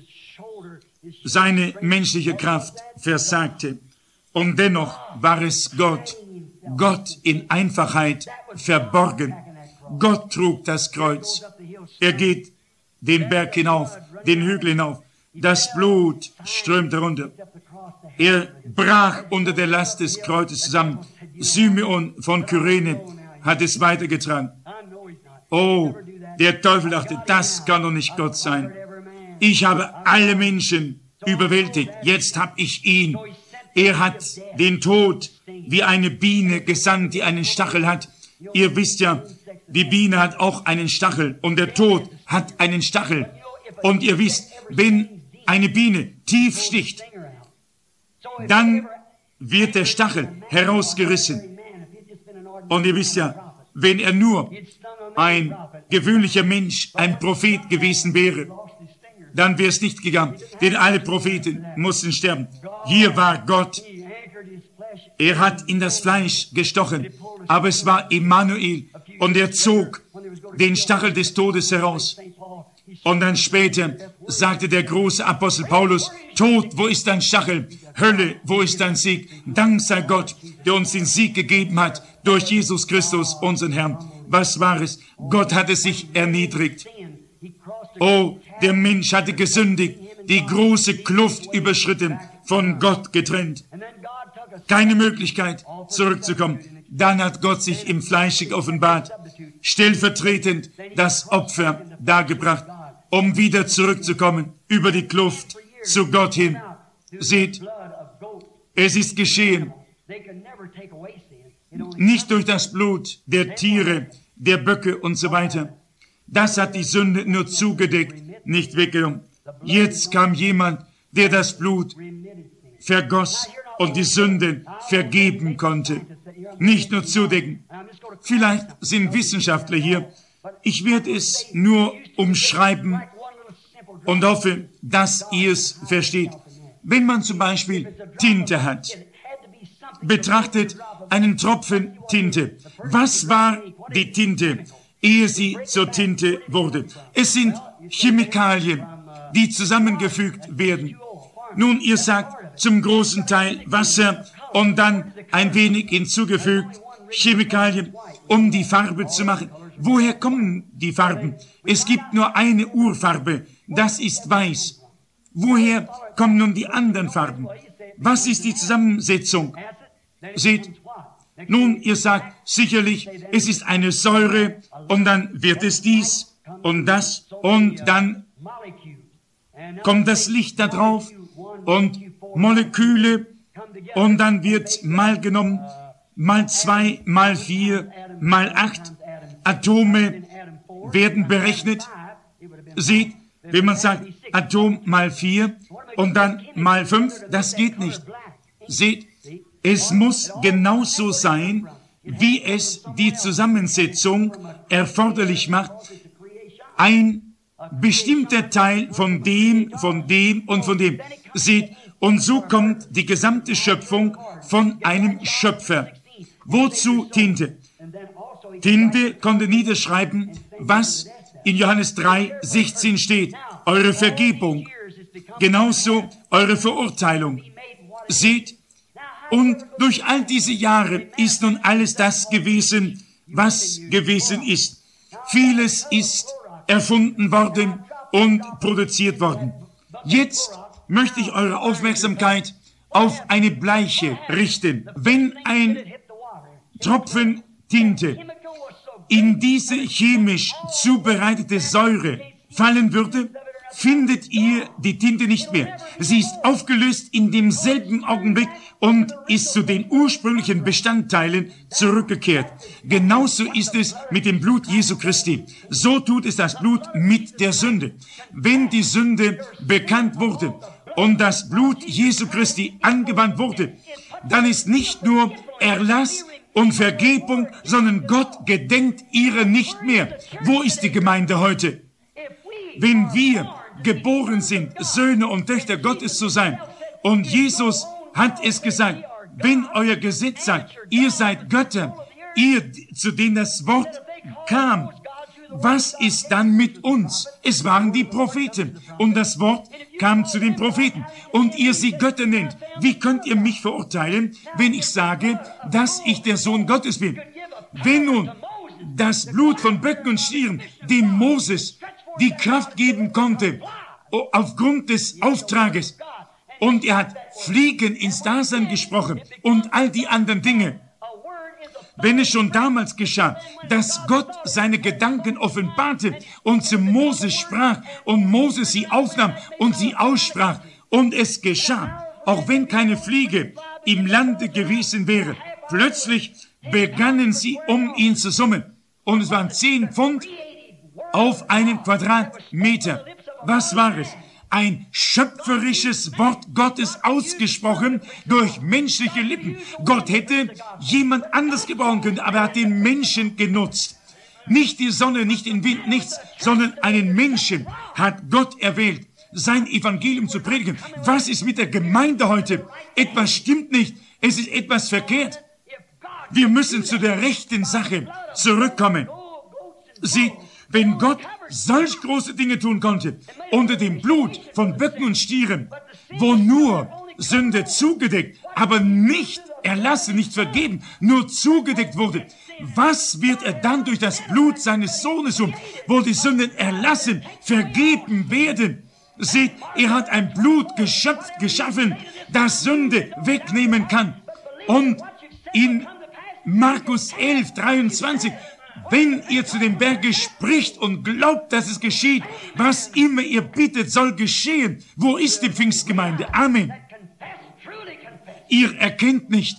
Seine menschliche Kraft versagte. Und dennoch war es Gott. Gott in Einfachheit verborgen. Gott trug das Kreuz. Er geht den Berg hinauf, den Hügel hinauf. Das Blut strömte runter. Er brach unter der Last des Kreuzes zusammen. Symeon von Kyrene hat es weitergetragen. Oh, der Teufel dachte, das kann doch nicht Gott sein. Ich habe alle Menschen überwältigt. Jetzt habe ich ihn. Er hat den Tod wie eine Biene gesandt, die einen Stachel hat. Ihr wisst ja, die Biene hat auch einen Stachel und der Tod hat einen Stachel. Und ihr wisst, wenn eine Biene tief sticht, dann wird der Stachel herausgerissen. Und ihr wisst ja, wenn er nur ein gewöhnlicher Mensch, ein Prophet gewesen wäre, dann wäre es nicht gegangen, denn alle Propheten mussten sterben. Hier war Gott. Er hat in das Fleisch gestochen, aber es war Emmanuel und er zog den Stachel des Todes heraus. Und dann später sagte der große Apostel Paulus, Tod, wo ist dein Stachel? Hölle, wo ist dein Sieg? Dank sei Gott, der uns den Sieg gegeben hat durch Jesus Christus, unseren Herrn. Was war es? Gott hatte sich erniedrigt. Oh, der Mensch hatte gesündigt, die große Kluft überschritten, von Gott getrennt. Keine Möglichkeit, zurückzukommen. Dann hat Gott sich im Fleisch offenbart, stellvertretend das Opfer dargebracht, um wieder zurückzukommen über die Kluft zu Gott hin. Seht, es ist geschehen, nicht durch das Blut der Tiere, der Böcke und so weiter. Das hat die Sünde nur zugedeckt, nicht weggenommen. Jetzt kam jemand, der das Blut vergoss und die Sünden vergeben konnte. Nicht nur zudecken. Vielleicht sind Wissenschaftler hier. Ich werde es nur umschreiben und hoffe, dass ihr es versteht. Wenn man zum Beispiel Tinte hat, betrachtet einen Tropfen Tinte. Was war die Tinte, ehe sie zur Tinte wurde? Es sind Chemikalien, die zusammengefügt werden. Nun, ihr sagt zum großen Teil Wasser und dann ein wenig hinzugefügt Chemikalien, um die Farbe zu machen. Woher kommen die Farben? Es gibt nur eine Urfarbe, das ist weiß. Woher kommen nun die anderen Farben? Was ist die Zusammensetzung? Seht, nun, ihr sagt sicherlich, es ist eine Säure und dann wird es dies und das und dann kommt das Licht da drauf und Moleküle und dann wird mal genommen, mal 2, mal 4, mal 8 Atome werden berechnet. Seht, wenn man sagt Atom mal 4 und dann mal 5, das geht nicht. Seht, es muss genauso sein, wie es die Zusammensetzung erforderlich macht. Ein bestimmter Teil von dem und von dem. Seht, und so kommt die gesamte Schöpfung von einem Schöpfer. Wozu Tinte? Tinte konnte niederschreiben, was in Johannes 3,16 steht. Eure Vergebung, genauso eure Verurteilung. Seht, und durch all diese Jahre ist nun alles das gewesen, was gewesen ist. Vieles ist erfunden worden und produziert worden. Jetzt möchte ich eure Aufmerksamkeit auf eine Bleiche richten. Wenn ein Tropfen Tinte in diese chemisch zubereitete Säure fallen würde, findet ihr die Tinte nicht mehr. Sie ist aufgelöst in demselben Augenblick und ist zu den ursprünglichen Bestandteilen zurückgekehrt. Genauso ist es mit dem Blut Jesu Christi. So tut es das Blut mit der Sünde. Wenn die Sünde bekannt wurde und das Blut Jesu Christi angewandt wurde, dann ist nicht nur Erlass und Vergebung, sondern Gott gedenkt ihrer nicht mehr. Wo ist die Gemeinde heute? Wenn wir geboren sind, Söhne und Töchter Gottes zu sein, und Jesus hat es gesagt, wenn euer Gesetz sagt, ihr seid Götter, ihr, zu denen das Wort kam, was ist dann mit uns? Es waren die Propheten und das Wort kam zu den Propheten und ihr sie Götter nennt. Wie könnt ihr mich verurteilen, wenn ich sage, dass ich der Sohn Gottes bin? Wenn nun das Blut von Böcken und Stieren dem Moses die Kraft geben konnte, aufgrund des Auftrages, und er hat Fliegen ins Dasein gesprochen und all die anderen Dinge, wenn es schon damals geschah, dass Gott seine Gedanken offenbarte und zu Moses sprach und Moses sie aufnahm und sie aussprach und es geschah, auch wenn keine Fliege im Lande gewesen wäre. Plötzlich begannen sie, um ihn zu summen. Und es waren 10 Pfund auf einen Quadratmeter. Was war es? Ein schöpferisches Wort Gottes ausgesprochen durch menschliche Lippen. Gott hätte jemand anders gebrauchen können, aber er hat den Menschen genutzt. Nicht die Sonne, nicht den Wind, nichts, sondern einen Menschen hat Gott erwählt, sein Evangelium zu predigen. Was ist mit der Gemeinde heute? Etwas stimmt nicht. Es ist etwas verkehrt. Wir müssen zu der rechten Sache zurückkommen. Seht, wenn Gott solch große Dinge tun konnte, unter dem Blut von Böcken und Stieren, wo nur Sünde zugedeckt, aber nicht erlassen, nicht vergeben, nur zugedeckt wurde, was wird er dann durch das Blut seines Sohnes tun, wo die Sünden erlassen, vergeben werden? Seht, er hat ein Blut geschaffen, das Sünde wegnehmen kann. Und in Markus 11, 23, wenn ihr zu dem Berge spricht und glaubt, dass es geschieht, was immer ihr bittet, soll geschehen. Wo ist die Pfingstgemeinde? Amen. Ihr erkennt nicht,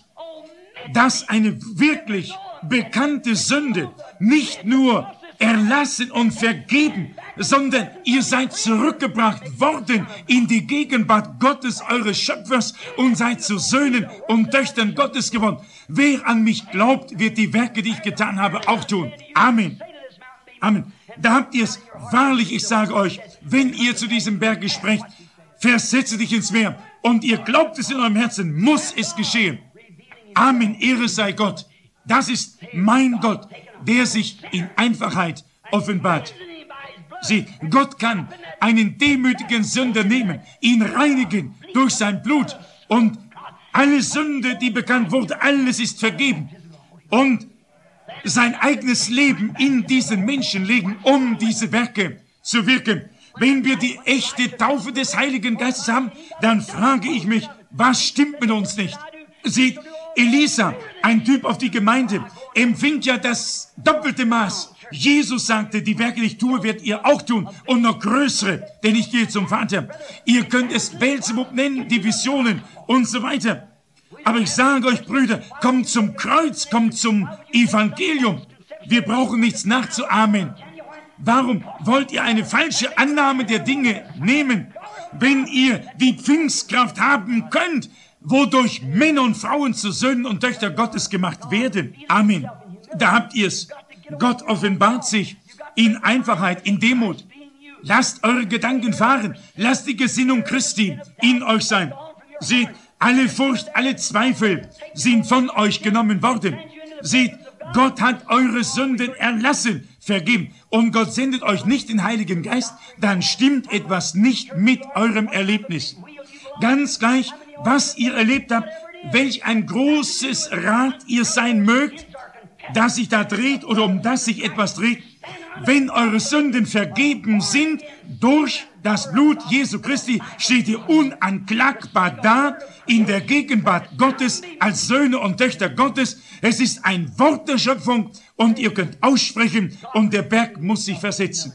dass eine wirklich bekannte Sünde nicht nur erlassen und vergeben, sondern ihr seid zurückgebracht worden in die Gegenwart Gottes, eures Schöpfers, und seid zu Söhnen und Töchtern Gottes geworden. Wer an mich glaubt, wird die Werke, die ich getan habe, auch tun. Amen. Amen. Da habt ihr es. Wahrlich, ich sage euch, wenn ihr zu diesem Berge sprecht, versetze dich ins Meer, und ihr glaubt es in eurem Herzen, muss es geschehen. Amen. Ehre sei Gott. Das ist mein Gott, der sich in Einfachheit offenbart. Sieh, Gott kann einen demütigen Sünder nehmen, ihn reinigen durch sein Blut, und alle Sünde, die bekannt wurde, alles ist vergeben, und sein eigenes Leben in diesen Menschen legen, um diese Werke zu wirken. Wenn wir die echte Taufe des Heiligen Geistes haben, dann frage ich mich, was stimmt mit uns nicht? Seht, Elisa, ein Typ auf die Gemeinde, empfing ja das doppelte Maß. Jesus sagte, die Werke, die ich tue, werdet ihr auch tun, und noch größere, denn ich gehe zum Vater. Ihr könnt es Beelzebub nennen, die Visionen und so weiter. Aber ich sage euch, Brüder, kommt zum Kreuz, kommt zum Evangelium. Wir brauchen nichts nachzuahmen. Warum wollt ihr eine falsche Annahme der Dinge nehmen, wenn ihr die Pfingstkraft haben könnt, wodurch Männer und Frauen zu Söhnen und Töchter Gottes gemacht werden? Amen. Da habt ihr es. Gott offenbart sich in Einfachheit, in Demut. Lasst eure Gedanken fahren. Lasst die Gesinnung Christi in euch sein. Seht, alle Furcht, alle Zweifel sind von euch genommen worden. Seht, Gott hat eure Sünden erlassen, vergeben. Und Gott sendet euch nicht den Heiligen Geist, dann stimmt etwas nicht mit eurem Erlebnis. Ganz gleich, was ihr erlebt habt, welch ein großes Rad ihr sein mögt, das sich da dreht oder um das sich etwas dreht, wenn eure Sünden vergeben sind durch das Blut Jesu Christi, steht ihr unanklagbar da in der Gegenwart Gottes als Söhne und Töchter Gottes. Es ist ein Wort der Schöpfung, und ihr könnt aussprechen, und der Berg muss sich versetzen.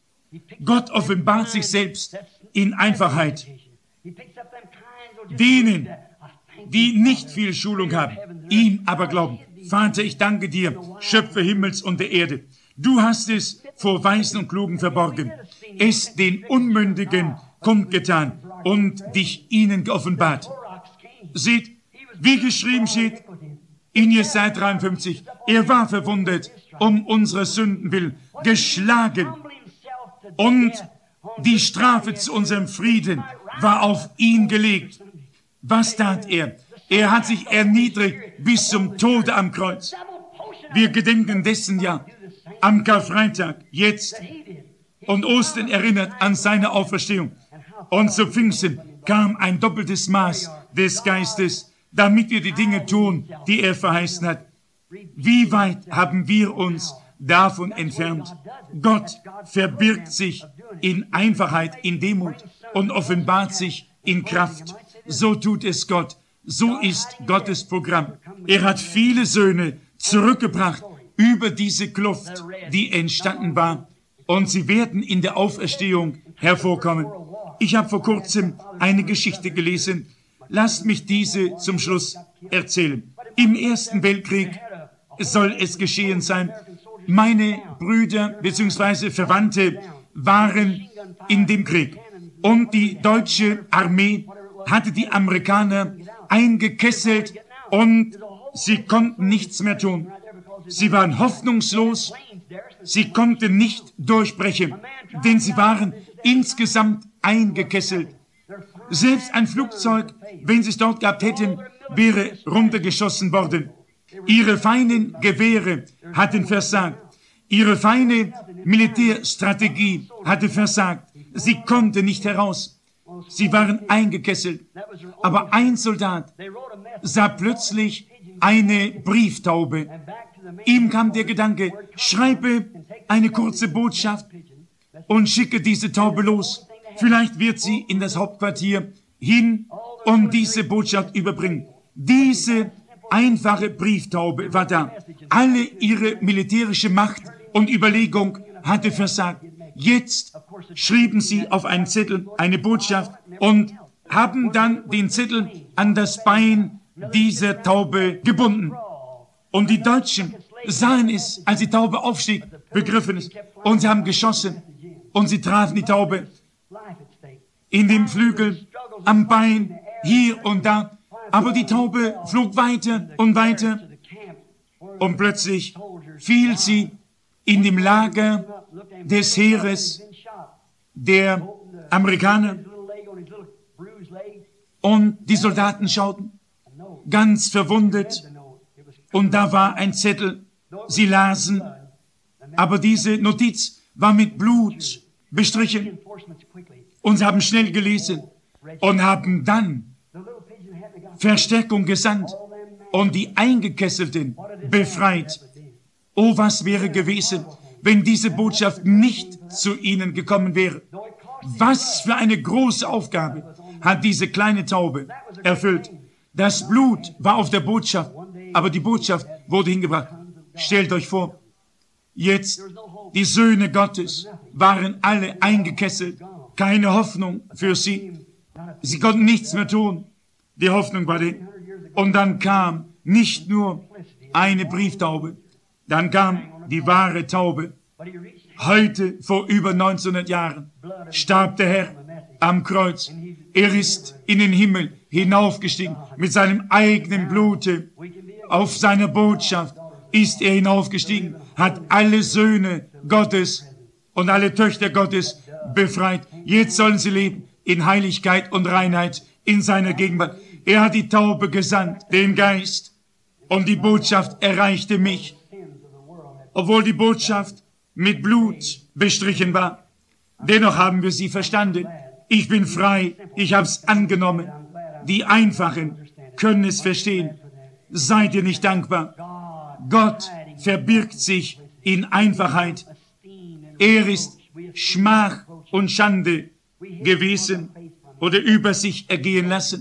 Gott offenbart sich selbst in Einfachheit. Denen, die nicht viel Schulung haben, ihm aber glauben. Vater, ich danke dir, Schöpfer Himmels und der Erde. Du hast es vor Weisen und Klugen verborgen, es den Unmündigen kundgetan und dich ihnen geoffenbart. Seht, wie geschrieben steht in Jesaja 53, er war verwundet um unsere Sünden willen, geschlagen, und die Strafe zu unserem Frieden war auf ihn gelegt. Was tat er? Er hat sich erniedrigt bis zum Tode am Kreuz. Wir gedenken dessen ja am Karfreitag, jetzt, und Ostern erinnert an seine Auferstehung. Und zu Pfingsten kam ein doppeltes Maß des Geistes, damit wir die Dinge tun, die er verheißen hat. Wie weit haben wir uns davon entfernt? Gott verbirgt sich in Einfachheit, in Demut und offenbart sich in Kraft. So tut es Gott. So ist Gottes Programm. Er hat viele Söhne, zurückgebracht über diese Kluft, die entstanden war. Und sie werden in der Auferstehung hervorkommen. Ich habe vor kurzem eine Geschichte gelesen. Lasst mich diese zum Schluss erzählen. Im Ersten Weltkrieg soll es geschehen sein. Meine Brüder bzw. Verwandte waren in dem Krieg. Und die deutsche Armee hatte die Amerikaner eingekesselt und sie konnten nichts mehr tun. Sie waren hoffnungslos. Sie konnten nicht durchbrechen, denn sie waren insgesamt eingekesselt. Selbst ein Flugzeug, wenn sie es dort gehabt hätten, wäre runtergeschossen worden. Ihre feinen Gewehre hatten versagt. Ihre feine Militärstrategie hatte versagt. Sie konnten nicht heraus. Sie waren eingekesselt. Aber ein Soldat sah plötzlich eine Brieftaube. Ihm kam der Gedanke, schreibe eine kurze Botschaft und schicke diese Taube los. Vielleicht wird sie in das Hauptquartier hin und diese Botschaft überbringen. Diese einfache Brieftaube war da. Alle ihre militärische Macht und Überlegung hatte versagt. Jetzt schrieben sie auf einen Zettel eine Botschaft und haben dann den Zettel an das Bein dieser Taube gebunden. Und die Deutschen sahen es, als die Taube aufstieg, begriffen es. Und sie haben geschossen und sie trafen die Taube in dem Flügel, am Bein, hier und da. Aber die Taube flog weiter und weiter und plötzlich fiel sie in dem Lager des Heeres der Amerikaner. Und die Soldaten schauten, ganz verwundet. Und da war ein Zettel. Sie lasen, aber diese Notiz war mit Blut bestrichen. Und sie haben schnell gelesen und haben dann Verstärkung gesandt und die Eingekesselten befreit. Oh, was wäre gewesen, wenn diese Botschaft nicht zu ihnen gekommen wäre? Was für eine große Aufgabe hat diese kleine Taube erfüllt. Das Blut war auf der Botschaft, aber die Botschaft wurde hingebracht. Stellt euch vor, jetzt die Söhne Gottes waren alle eingekesselt. Keine Hoffnung für sie. Sie konnten nichts mehr tun. Die Hoffnung war dahin. Und dann kam nicht nur eine Brieftaube, dann kam die wahre Taube. Heute, vor über 1900 Jahren, starb der Herr am Kreuz. Er ist in den Himmel hinaufgestiegen mit seinem eigenen Blute. Auf seiner Botschaft ist er hinaufgestiegen, hat alle Söhne Gottes und alle Töchter Gottes befreit. Jetzt sollen sie leben in Heiligkeit und Reinheit in seiner Gegenwart. Er hat die Taube gesandt, den Geist, und die Botschaft erreichte mich. Obwohl die Botschaft mit Blut bestrichen war, dennoch haben wir sie verstanden. Ich bin frei, ich habe es angenommen. Die Einfachen können es verstehen. Seid ihr nicht dankbar? Gott verbirgt sich in Einfachheit. Er ist Schmach und Schande gewesen oder über sich ergehen lassen.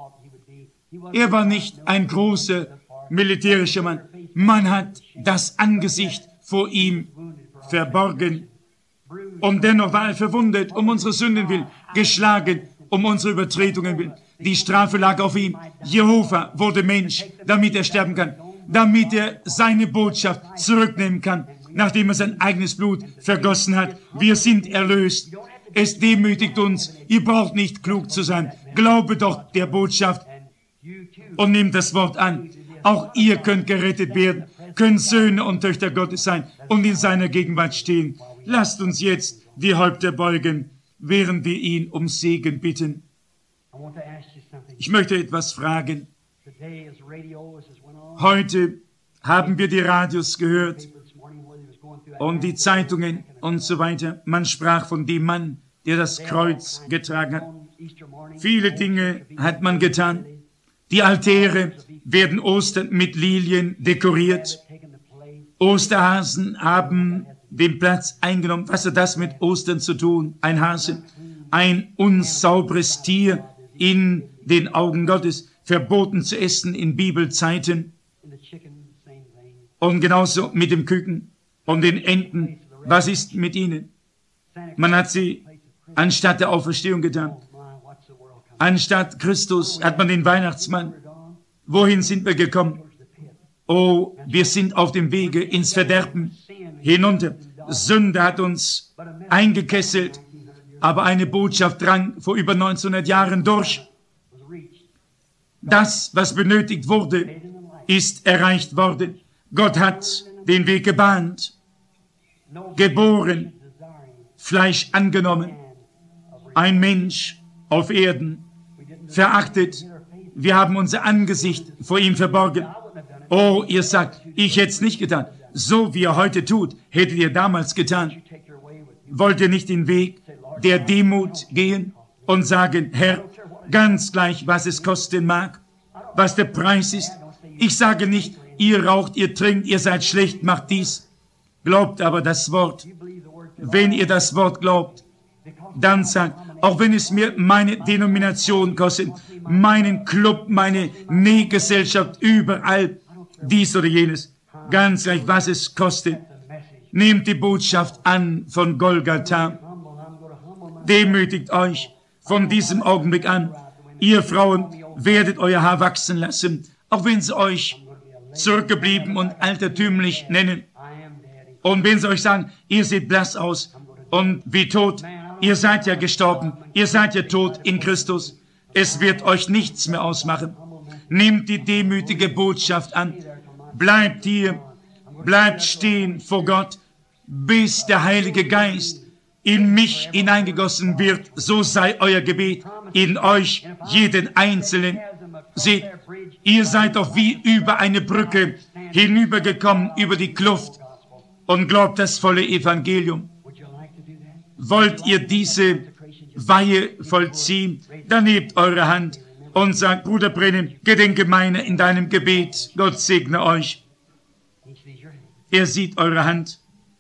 Er war nicht ein großer militärischer Mann. Man hat das Angesicht vor ihm verborgen. Und dennoch war er verwundet um unsere Sünden willen, geschlagen um unsere Übertretungen willen. Die Strafe lag auf ihm. Jehova wurde Mensch, damit er sterben kann, damit er seine Botschaft zurücknehmen kann, nachdem er sein eigenes Blut vergossen hat. Wir sind erlöst. Es demütigt uns. Ihr braucht nicht klug zu sein. Glaube doch der Botschaft und nehmt das Wort an. Auch ihr könnt gerettet werden, könnt Söhne und Töchter Gottes sein und in seiner Gegenwart stehen. Lasst uns jetzt die Häupter beugen, während wir ihn um Segen bitten. Ich möchte etwas fragen. Heute haben wir die Radios gehört und die Zeitungen und so weiter. Man sprach von dem Mann, der das Kreuz getragen hat. Viele Dinge hat man getan. Die Altäre werden Ostern mit Lilien dekoriert. Osterhasen haben den Platz eingenommen. Was hat das mit Ostern zu tun? Ein Hase, ein unsauberes Tier in den Augen Gottes, verboten zu essen in Bibelzeiten. Und genauso mit dem Küken und den Enten. Was ist mit ihnen? Man hat sie anstatt der Auferstehung getan. Anstatt Christus hat man den Weihnachtsmann. Wohin sind wir gekommen? Oh, wir sind auf dem Wege ins Verderben hinunter. Sünde hat uns eingekesselt, aber eine Botschaft drang vor über 1900 Jahren durch. Das, was benötigt wurde, ist erreicht worden. Gott hat den Weg gebahnt, geboren, Fleisch angenommen, ein Mensch auf Erden, verachtet. Wir haben unser Angesicht vor ihm verborgen. Oh, ihr sagt, ich hätte es nicht getan. So wie er heute tut, hättet ihr damals getan. Wollt ihr nicht den Weg der Demut gehen und sagen, Herr, ganz gleich, was es kosten mag, was der Preis ist? Ich sage nicht, ihr raucht, ihr trinkt, ihr seid schlecht, macht dies. Glaubt aber das Wort. Wenn ihr das Wort glaubt, dann sagt, auch wenn es mir meine Denomination kostet, meinen Club, meine Nähgesellschaft, überall dies oder jenes, ganz gleich, was es kostet, nehmt die Botschaft an von Golgatha, demütigt euch von diesem Augenblick an. Ihr Frauen werdet euer Haar wachsen lassen, auch wenn sie euch zurückgeblieben und altertümlich nennen. Und wenn sie euch sagen, ihr seht blass aus und wie tot, ihr seid ja gestorben, ihr seid ja tot in Christus, es wird euch nichts mehr ausmachen. Nehmt die demütige Botschaft an, bleibt hier, bleibt stehen vor Gott, bis der Heilige Geist in mich hineingegossen wird, so sei euer Gebet in euch, jeden Einzelnen. Seht, ihr seid doch wie über eine Brücke hinübergekommen, über die Kluft und glaubt das volle Evangelium. Wollt ihr diese Weihe vollziehen, dann hebt eure Hand und sagt, Bruder Brennan, gedenke meiner in deinem Gebet, Gott segne euch. Er sieht eure Hand.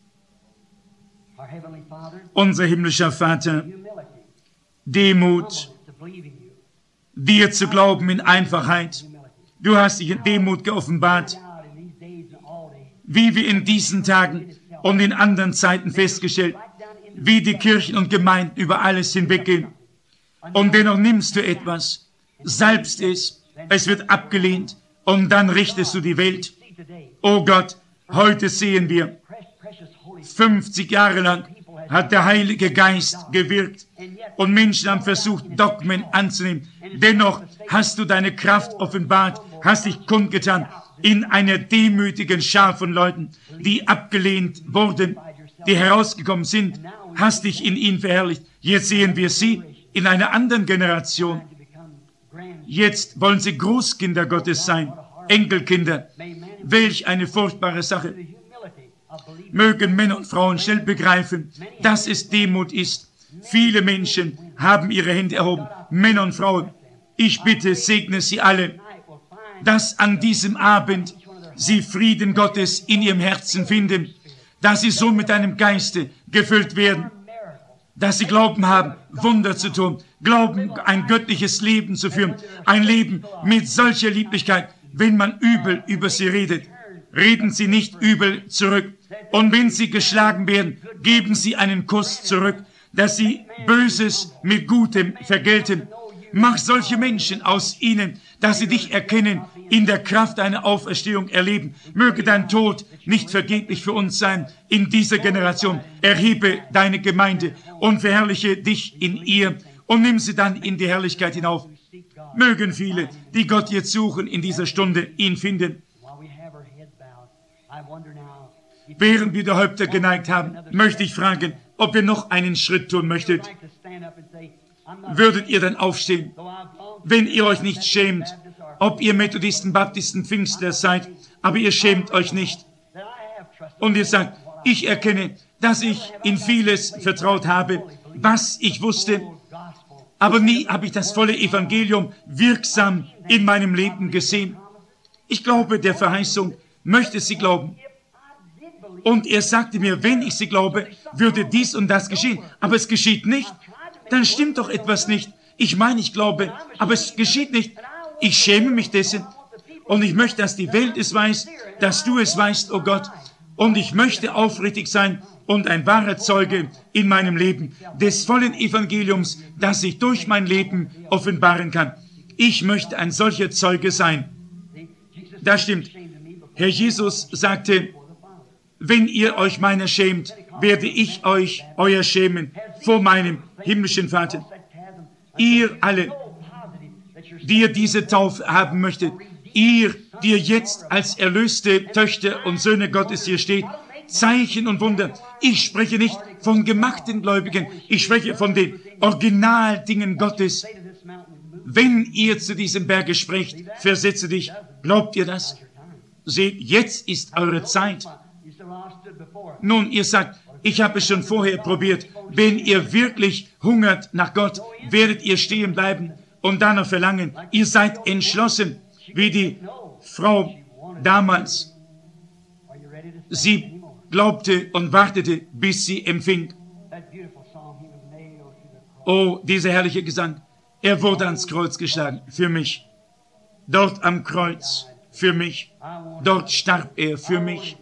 Unser himmlischer Vater, Demut, dir zu glauben in Einfachheit. Du hast dich in Demut geoffenbart, wie wir in diesen Tagen und in anderen Zeiten festgestellt, wie die Kirchen und Gemeinden über alles hinweggehen. Und dennoch nimmst du etwas, salbst es, es wird abgelehnt und dann richtest du die Welt. Oh Gott, heute sehen wir, 50 Jahre lang hat der Heilige Geist gewirkt und Menschen haben versucht, Dogmen anzunehmen. Dennoch hast du deine Kraft offenbart, hast dich kundgetan in einer demütigen Schar von Leuten, die abgelehnt wurden, die herausgekommen sind, hast dich in ihnen verherrlicht. Jetzt sehen wir sie in einer anderen Generation. Jetzt wollen sie Großkinder Gottes sein, Enkelkinder. Welch eine furchtbare Sache. Mögen Männer und Frauen schnell begreifen, dass es Demut ist. Viele Menschen haben ihre Hände erhoben, Männer und Frauen. Ich bitte, segne sie alle, dass an diesem Abend sie Frieden Gottes in ihrem Herzen finden, dass sie so mit einem Geiste gefüllt werden, dass sie Glauben haben, Wunder zu tun, Glauben, ein göttliches Leben zu führen, ein Leben mit solcher Lieblichkeit. Wenn man übel über sie redet, reden sie nicht übel zurück. Und wenn sie geschlagen werden, geben sie einen Kuss zurück, dass sie Böses mit Gutem vergelten. Mach solche Menschen aus ihnen, dass sie dich erkennen, in der Kraft deiner Auferstehung erleben. Möge dein Tod nicht vergeblich für uns sein in dieser Generation. Erhebe deine Gemeinde und verherrliche dich in ihr und nimm sie dann in die Herrlichkeit hinauf. Mögen viele, die Gott jetzt suchen, in dieser Stunde ihn finden. Während wir die Häupter geneigt haben, möchte ich fragen, ob ihr noch einen Schritt tun möchtet. Würdet ihr dann aufstehen, wenn ihr euch nicht schämt, ob ihr Methodisten, Baptisten, Pfingstler seid, aber ihr schämt euch nicht. Und ihr sagt, ich erkenne, dass ich in vieles vertraut habe, was ich wusste, aber nie habe ich das volle Evangelium wirksam in meinem Leben gesehen. Ich glaube der Verheißung, möchte sie glauben. Und er sagte mir, wenn ich sie glaube, würde dies und das geschehen. Aber es geschieht nicht. Dann stimmt doch etwas nicht. Ich meine, ich glaube, aber es geschieht nicht. Ich schäme mich dessen. Und ich möchte, dass die Welt es weiß, dass du es weißt, oh Gott. Und ich möchte aufrichtig sein und ein wahrer Zeuge in meinem Leben des vollen Evangeliums, das sich durch mein Leben offenbaren kann. Ich möchte ein solcher Zeuge sein. Das stimmt. Herr Jesus sagte, wenn ihr euch meiner schämt, werde ich euch euer schämen vor meinem himmlischen Vater. Ihr alle, die ihr diese Taufe haben möchtet, ihr, die ihr jetzt als erlöste Töchter und Söhne Gottes hier steht, Zeichen und Wunder. Ich spreche nicht von gemachten Gläubigen, ich spreche von den Originaldingen Gottes. Wenn ihr zu diesem Berge sprecht, versetze dich. Glaubt ihr das? Seht, jetzt ist eure Zeit. Nun, ihr sagt, ich habe es schon vorher probiert. Wenn ihr wirklich hungert nach Gott, werdet ihr stehen bleiben und danach verlangen. Ihr seid entschlossen, wie die Frau damals. Sie glaubte und wartete, bis sie empfing. Oh, dieser herrliche Gesang. Er wurde ans Kreuz geschlagen, für mich. Dort am Kreuz, für mich. Dort starb er für mich.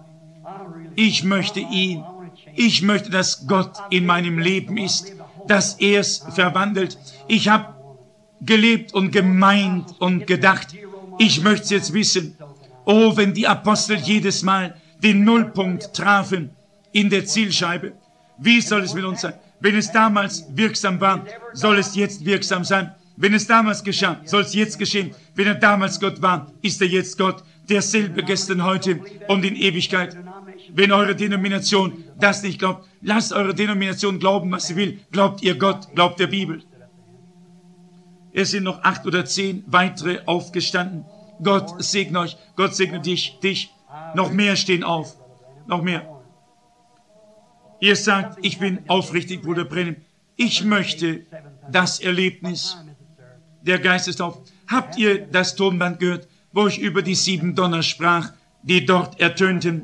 Ich möchte ihn. Ich möchte, dass Gott in meinem Leben ist, dass er es verwandelt. Ich habe gelebt und gemeint und gedacht, ich möchte es jetzt wissen. Oh, wenn die Apostel jedes Mal den Nullpunkt trafen in der Zielscheibe, wie soll es mit uns sein? Wenn es damals wirksam war, soll es jetzt wirksam sein. Wenn es damals geschah, soll es jetzt geschehen. Wenn er damals Gott war, ist er jetzt Gott, derselbe gestern, heute und in Ewigkeit. Wenn eure Denomination das nicht glaubt, lasst eure Denomination glauben, was sie will. Glaubt ihr Gott, glaubt der Bibel. Es sind noch 8 oder 10 weitere aufgestanden. Gott segne euch, Gott segne dich. Noch mehr stehen auf, noch mehr. Ihr sagt, ich bin aufrichtig, Bruder Brennan. Ich möchte das Erlebnis der Geistestaufe. Habt ihr das Tonband gehört, wo ich über die 7 Donner sprach, die dort ertönten,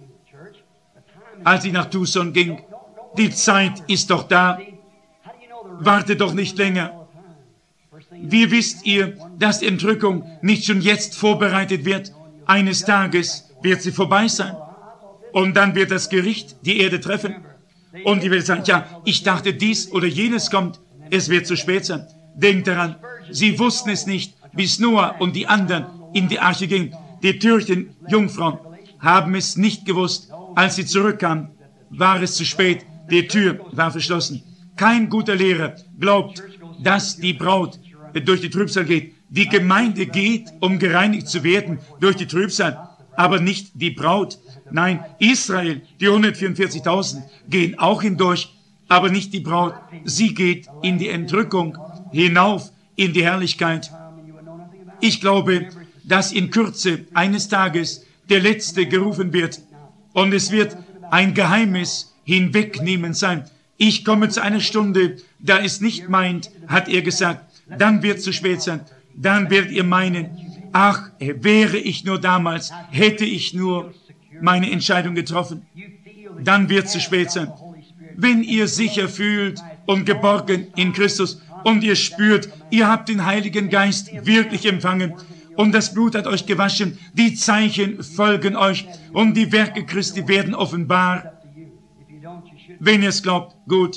als ich nach Tucson ging? Die Zeit ist doch da. Wartet doch nicht länger. Wie wisst ihr, dass die Entrückung nicht schon jetzt vorbereitet wird? Eines Tages wird sie vorbei sein. Und dann wird das Gericht die Erde treffen. Und die Welt sagt, ja, ich dachte, dies oder jenes kommt. Es wird zu spät sein. Denkt daran, sie wussten es nicht, bis Noah und die anderen in die Arche gingen. Die törichten Jungfrauen haben es nicht gewusst. Als sie zurückkamen, war es zu spät. Die Tür war verschlossen. Kein guter Lehrer glaubt, dass die Braut durch die Trübsal geht. Die Gemeinde geht, um gereinigt zu werden durch die Trübsal, aber nicht die Braut. Nein, Israel, die 144.000, gehen auch hindurch, aber nicht die Braut. Sie geht in die Entrückung, hinauf in die Herrlichkeit. Ich glaube, dass in Kürze eines Tages der Letzte gerufen wird und es wird ein geheimes Hinwegnehmen sein. Ich komme zu einer Stunde, da es nicht meint, hat er gesagt, dann wird es zu spät sein. Dann werdet ihr meinen, ach, wäre ich nur damals, hätte ich nur meine Entscheidung getroffen. Dann wird es zu spät sein. Wenn ihr sicher fühlt und geborgen in Christus und ihr spürt, ihr habt den Heiligen Geist wirklich empfangen und das Blut hat euch gewaschen, die Zeichen folgen euch und die Werke Christi werden offenbar. Wenn ihr es glaubt, gut.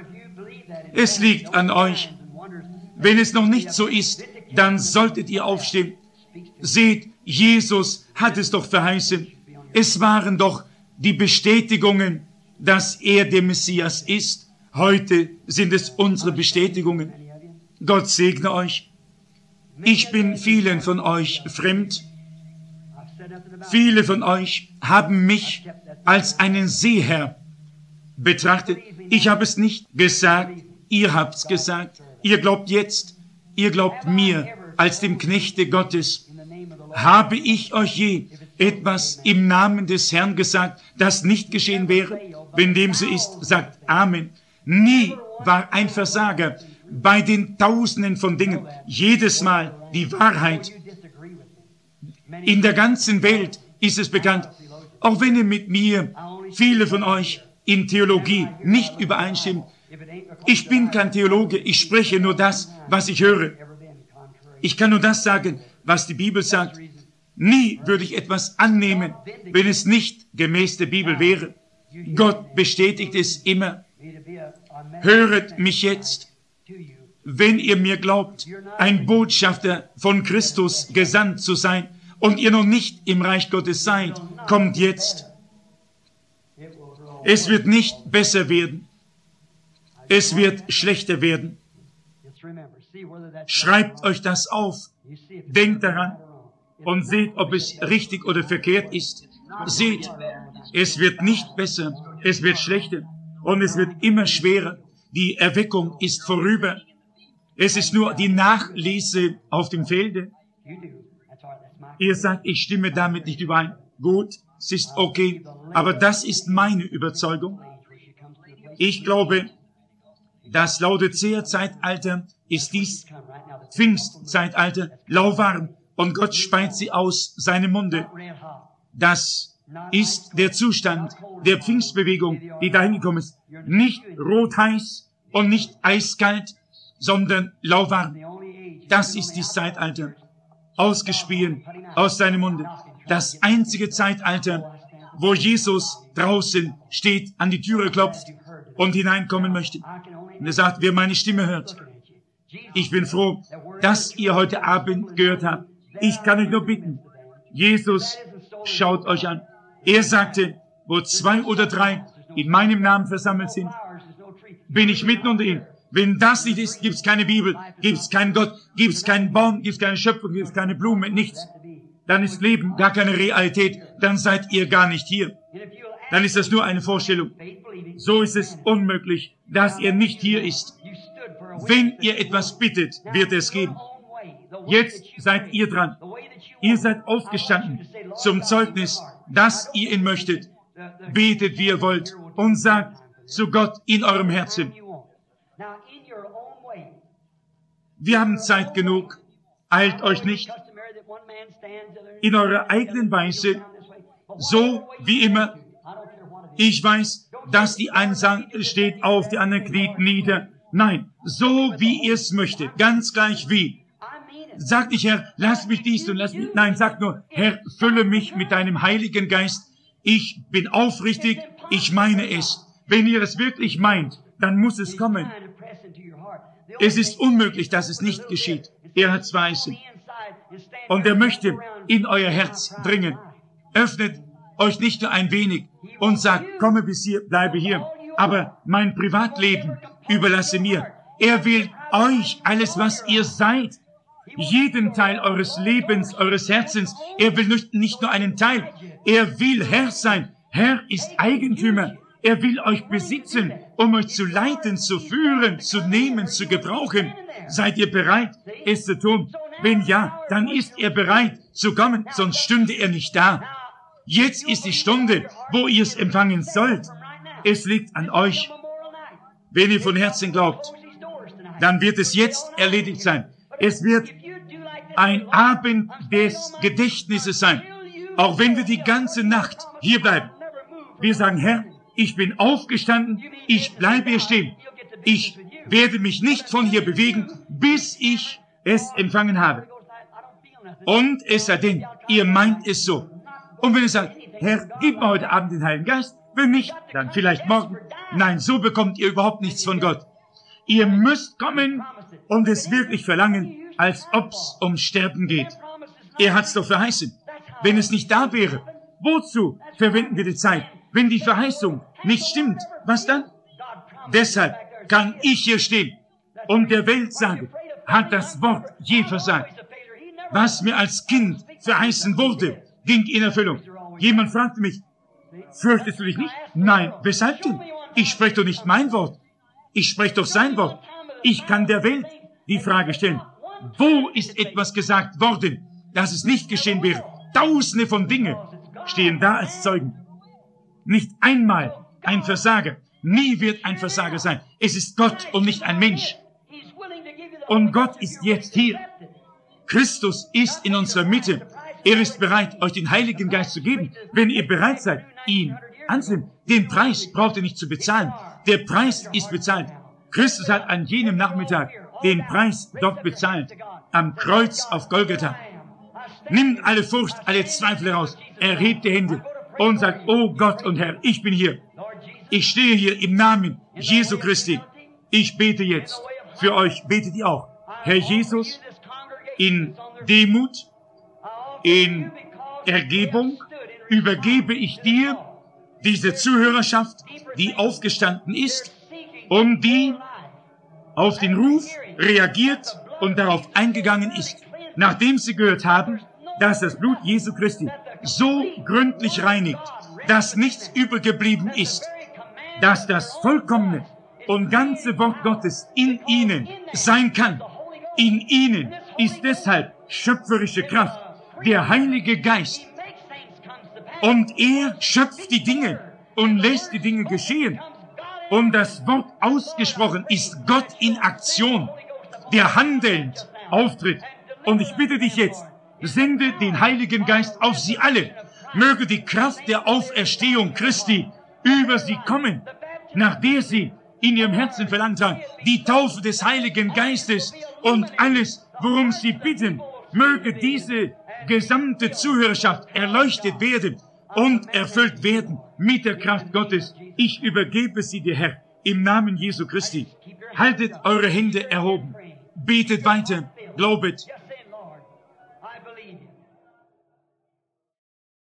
Es liegt an euch. Wenn es noch nicht so ist, dann solltet ihr aufstehen. Seht, Jesus hat es doch verheißen. Es waren doch die Bestätigungen, dass er der Messias ist. Heute sind es unsere Bestätigungen. Gott segne euch. Ich bin vielen von euch fremd. Viele von euch haben mich als einen Seeherr betrachtet. Ich habe es nicht gesagt, ihr habt es gesagt. Ihr glaubt jetzt, ihr glaubt mir als dem Knechte Gottes. Habe ich euch je etwas im Namen des Herrn gesagt, das nicht geschehen wäre? Wenn dem so ist, sagt Amen. Nie war ein Versager bei den Tausenden von Dingen jedes Mal die Wahrheit. In der ganzen Welt ist es bekannt, auch wenn ihr mit mir, viele von euch, in Theologie nicht übereinstimmen. Ich bin kein Theologe, ich spreche nur das, was ich höre. Ich kann nur das sagen, was die Bibel sagt. Nie würde ich etwas annehmen, wenn es nicht gemäß der Bibel wäre. Gott bestätigt es immer. Höret mich jetzt, wenn ihr mir glaubt, ein Botschafter von Christus gesandt zu sein und ihr noch nicht im Reich Gottes seid, kommt jetzt. Es wird nicht besser werden. Es wird schlechter werden. Schreibt euch das auf. Denkt daran und seht, ob es richtig oder verkehrt ist. Seht, es wird nicht besser, es wird schlechter und es wird immer schwerer. Die Erweckung ist vorüber. Es ist nur die Nachlese auf dem Felde. Ihr sagt, ich stimme damit nicht überein. Gut, es ist okay, aber das ist meine Überzeugung. Ich glaube, das Laodicea-Zeitalter ist dies Pfingstzeitalter, lauwarm, und Gott speit sie aus seinem Munde. Das ist der Zustand der Pfingstbewegung, die dahin gekommen ist. Nicht rotheiß und nicht eiskalt, sondern lauwarm. Das ist das Zeitalter, ausgespien aus seinem Munde. Das einzige Zeitalter, wo Jesus draußen steht, an die Türe klopft und hineinkommen möchte. Und er sagt, wer meine Stimme hört. Ich bin froh, dass ihr heute Abend gehört habt. Ich kann euch nur bitten, Jesus schaut euch an. Er sagte, wo 2 oder 3 in meinem Namen versammelt sind, bin ich mitten unter ihnen. Wenn das nicht ist, gibt es keine Bibel, gibt es keinen Gott, gibt es keinen Baum, gibt es keine Schöpfung, gibt es keine Blume, nichts. Dann ist Leben gar keine Realität, dann seid ihr gar nicht hier. Dann ist das nur eine Vorstellung. So ist es unmöglich, dass ihr nicht hier ist. Wenn ihr etwas bittet, wird es geben. Jetzt seid ihr dran. Ihr seid aufgestanden zum Zeugnis, dass ihr ihn möchtet. Betet, wie ihr wollt, und sagt zu Gott in eurem Herzen. Wir haben Zeit genug. Eilt euch nicht. In eurer eigenen Weise, so wie immer. Ich weiß, dass die einen sagen, steht auf, die anderen kniet nieder. Nein, so wie ihr es möchtet, ganz gleich wie. Sagt nicht, Herr, lass mich dies und lass mich... Nein, sagt nur, Herr, fülle mich mit deinem Heiligen Geist. Ich bin aufrichtig, ich meine es. Wenn ihr es wirklich meint, dann muss es kommen. Es ist unmöglich, dass es nicht geschieht. Er hat's weißen. Und er möchte in euer Herz dringen. Öffnet euch nicht nur ein wenig und sagt, komme bis hier, bleibe hier. Aber mein Privatleben überlasse mir. Er will euch, alles was ihr seid, jeden Teil eures Lebens, eures Herzens. Er will nicht nur einen Teil. Er will Herr sein. Herr ist Eigentümer. Er will euch besitzen, um euch zu leiten, zu führen, zu nehmen, zu gebrauchen. Seid ihr bereit, es zu tun? Wenn ja, dann ist er bereit zu kommen, sonst stünde er nicht da. Jetzt ist die Stunde, wo ihr es empfangen sollt. Es liegt an euch. Wenn ihr von Herzen glaubt, dann wird es jetzt erledigt sein. Es wird ein Abend des Gedächtnisses sein. Auch wenn wir die ganze Nacht hier bleiben. Wir sagen, Herr, ich bin aufgestanden, ich bleibe hier stehen. Ich werde mich nicht von hier bewegen, bis ich es empfangen habe. Und es sei denn, ihr meint es so. Und wenn ihr sagt, Herr, gib mir heute Abend den Heiligen Geist, wenn nicht, dann vielleicht morgen. Nein, so bekommt ihr überhaupt nichts von Gott. Ihr müsst kommen und es wirklich verlangen, als ob's um Sterben geht. Er hat's doch verheißen. Wenn es nicht da wäre, wozu verwenden wir die Zeit? Wenn die Verheißung nicht stimmt, was dann? Deshalb kann ich hier stehen und der Welt sagen, hat das Wort je versagt? Was mir als Kind verheißen wurde, ging in Erfüllung. Jemand fragte mich, fürchtest du dich nicht? Nein, weshalb denn? Ich spreche doch nicht mein Wort. Ich spreche doch sein Wort. Ich kann der Welt die Frage stellen, wo ist etwas gesagt worden, dass es nicht geschehen wäre? Tausende von Dingen stehen da als Zeugen. Nicht einmal ein Versager. Nie wird ein Versager sein. Es ist Gott und nicht ein Mensch. Und Gott ist jetzt hier. Christus ist in unserer Mitte. Er ist bereit, euch den Heiligen Geist zu geben, wenn ihr bereit seid, ihn anzunehmen. Den Preis braucht ihr nicht zu bezahlen. Der Preis ist bezahlt. Christus hat an jenem Nachmittag den Preis dort bezahlt, am Kreuz auf Golgatha. Nimmt alle Furcht, alle Zweifel heraus, erhebt die Hände und sagt, oh Gott und Herr, ich bin hier. Ich stehe hier im Namen Jesu Christi. Ich bete jetzt für euch, betet ihr auch. Herr Jesus, in Demut, in Ergebung übergebe ich dir diese Zuhörerschaft, die aufgestanden ist und die auf den Ruf reagiert und darauf eingegangen ist, nachdem sie gehört haben, dass das Blut Jesu Christi so gründlich reinigt, dass nichts übergeblieben ist, dass das vollkommene und ganze Wort Gottes in ihnen sein kann. In ihnen ist deshalb schöpferische Kraft, der Heilige Geist. Und er schöpft die Dinge und lässt die Dinge geschehen. Und das Wort ausgesprochen ist Gott in Aktion, der handelnd auftritt. Und ich bitte dich jetzt, sende den Heiligen Geist auf sie alle. Möge die Kraft der Auferstehung Christi über sie kommen, nach der sie in ihrem Herzen verlangt haben, die Taufe des Heiligen Geistes und alles, worum sie bitten, möge diese gesamte Zuhörerschaft erleuchtet werden und erfüllt werden mit der Kraft Gottes. Ich übergebe sie dir, Herr, im Namen Jesu Christi. Haltet eure Hände erhoben, betet weiter, glaubet. Just saying, Lord, I believe you.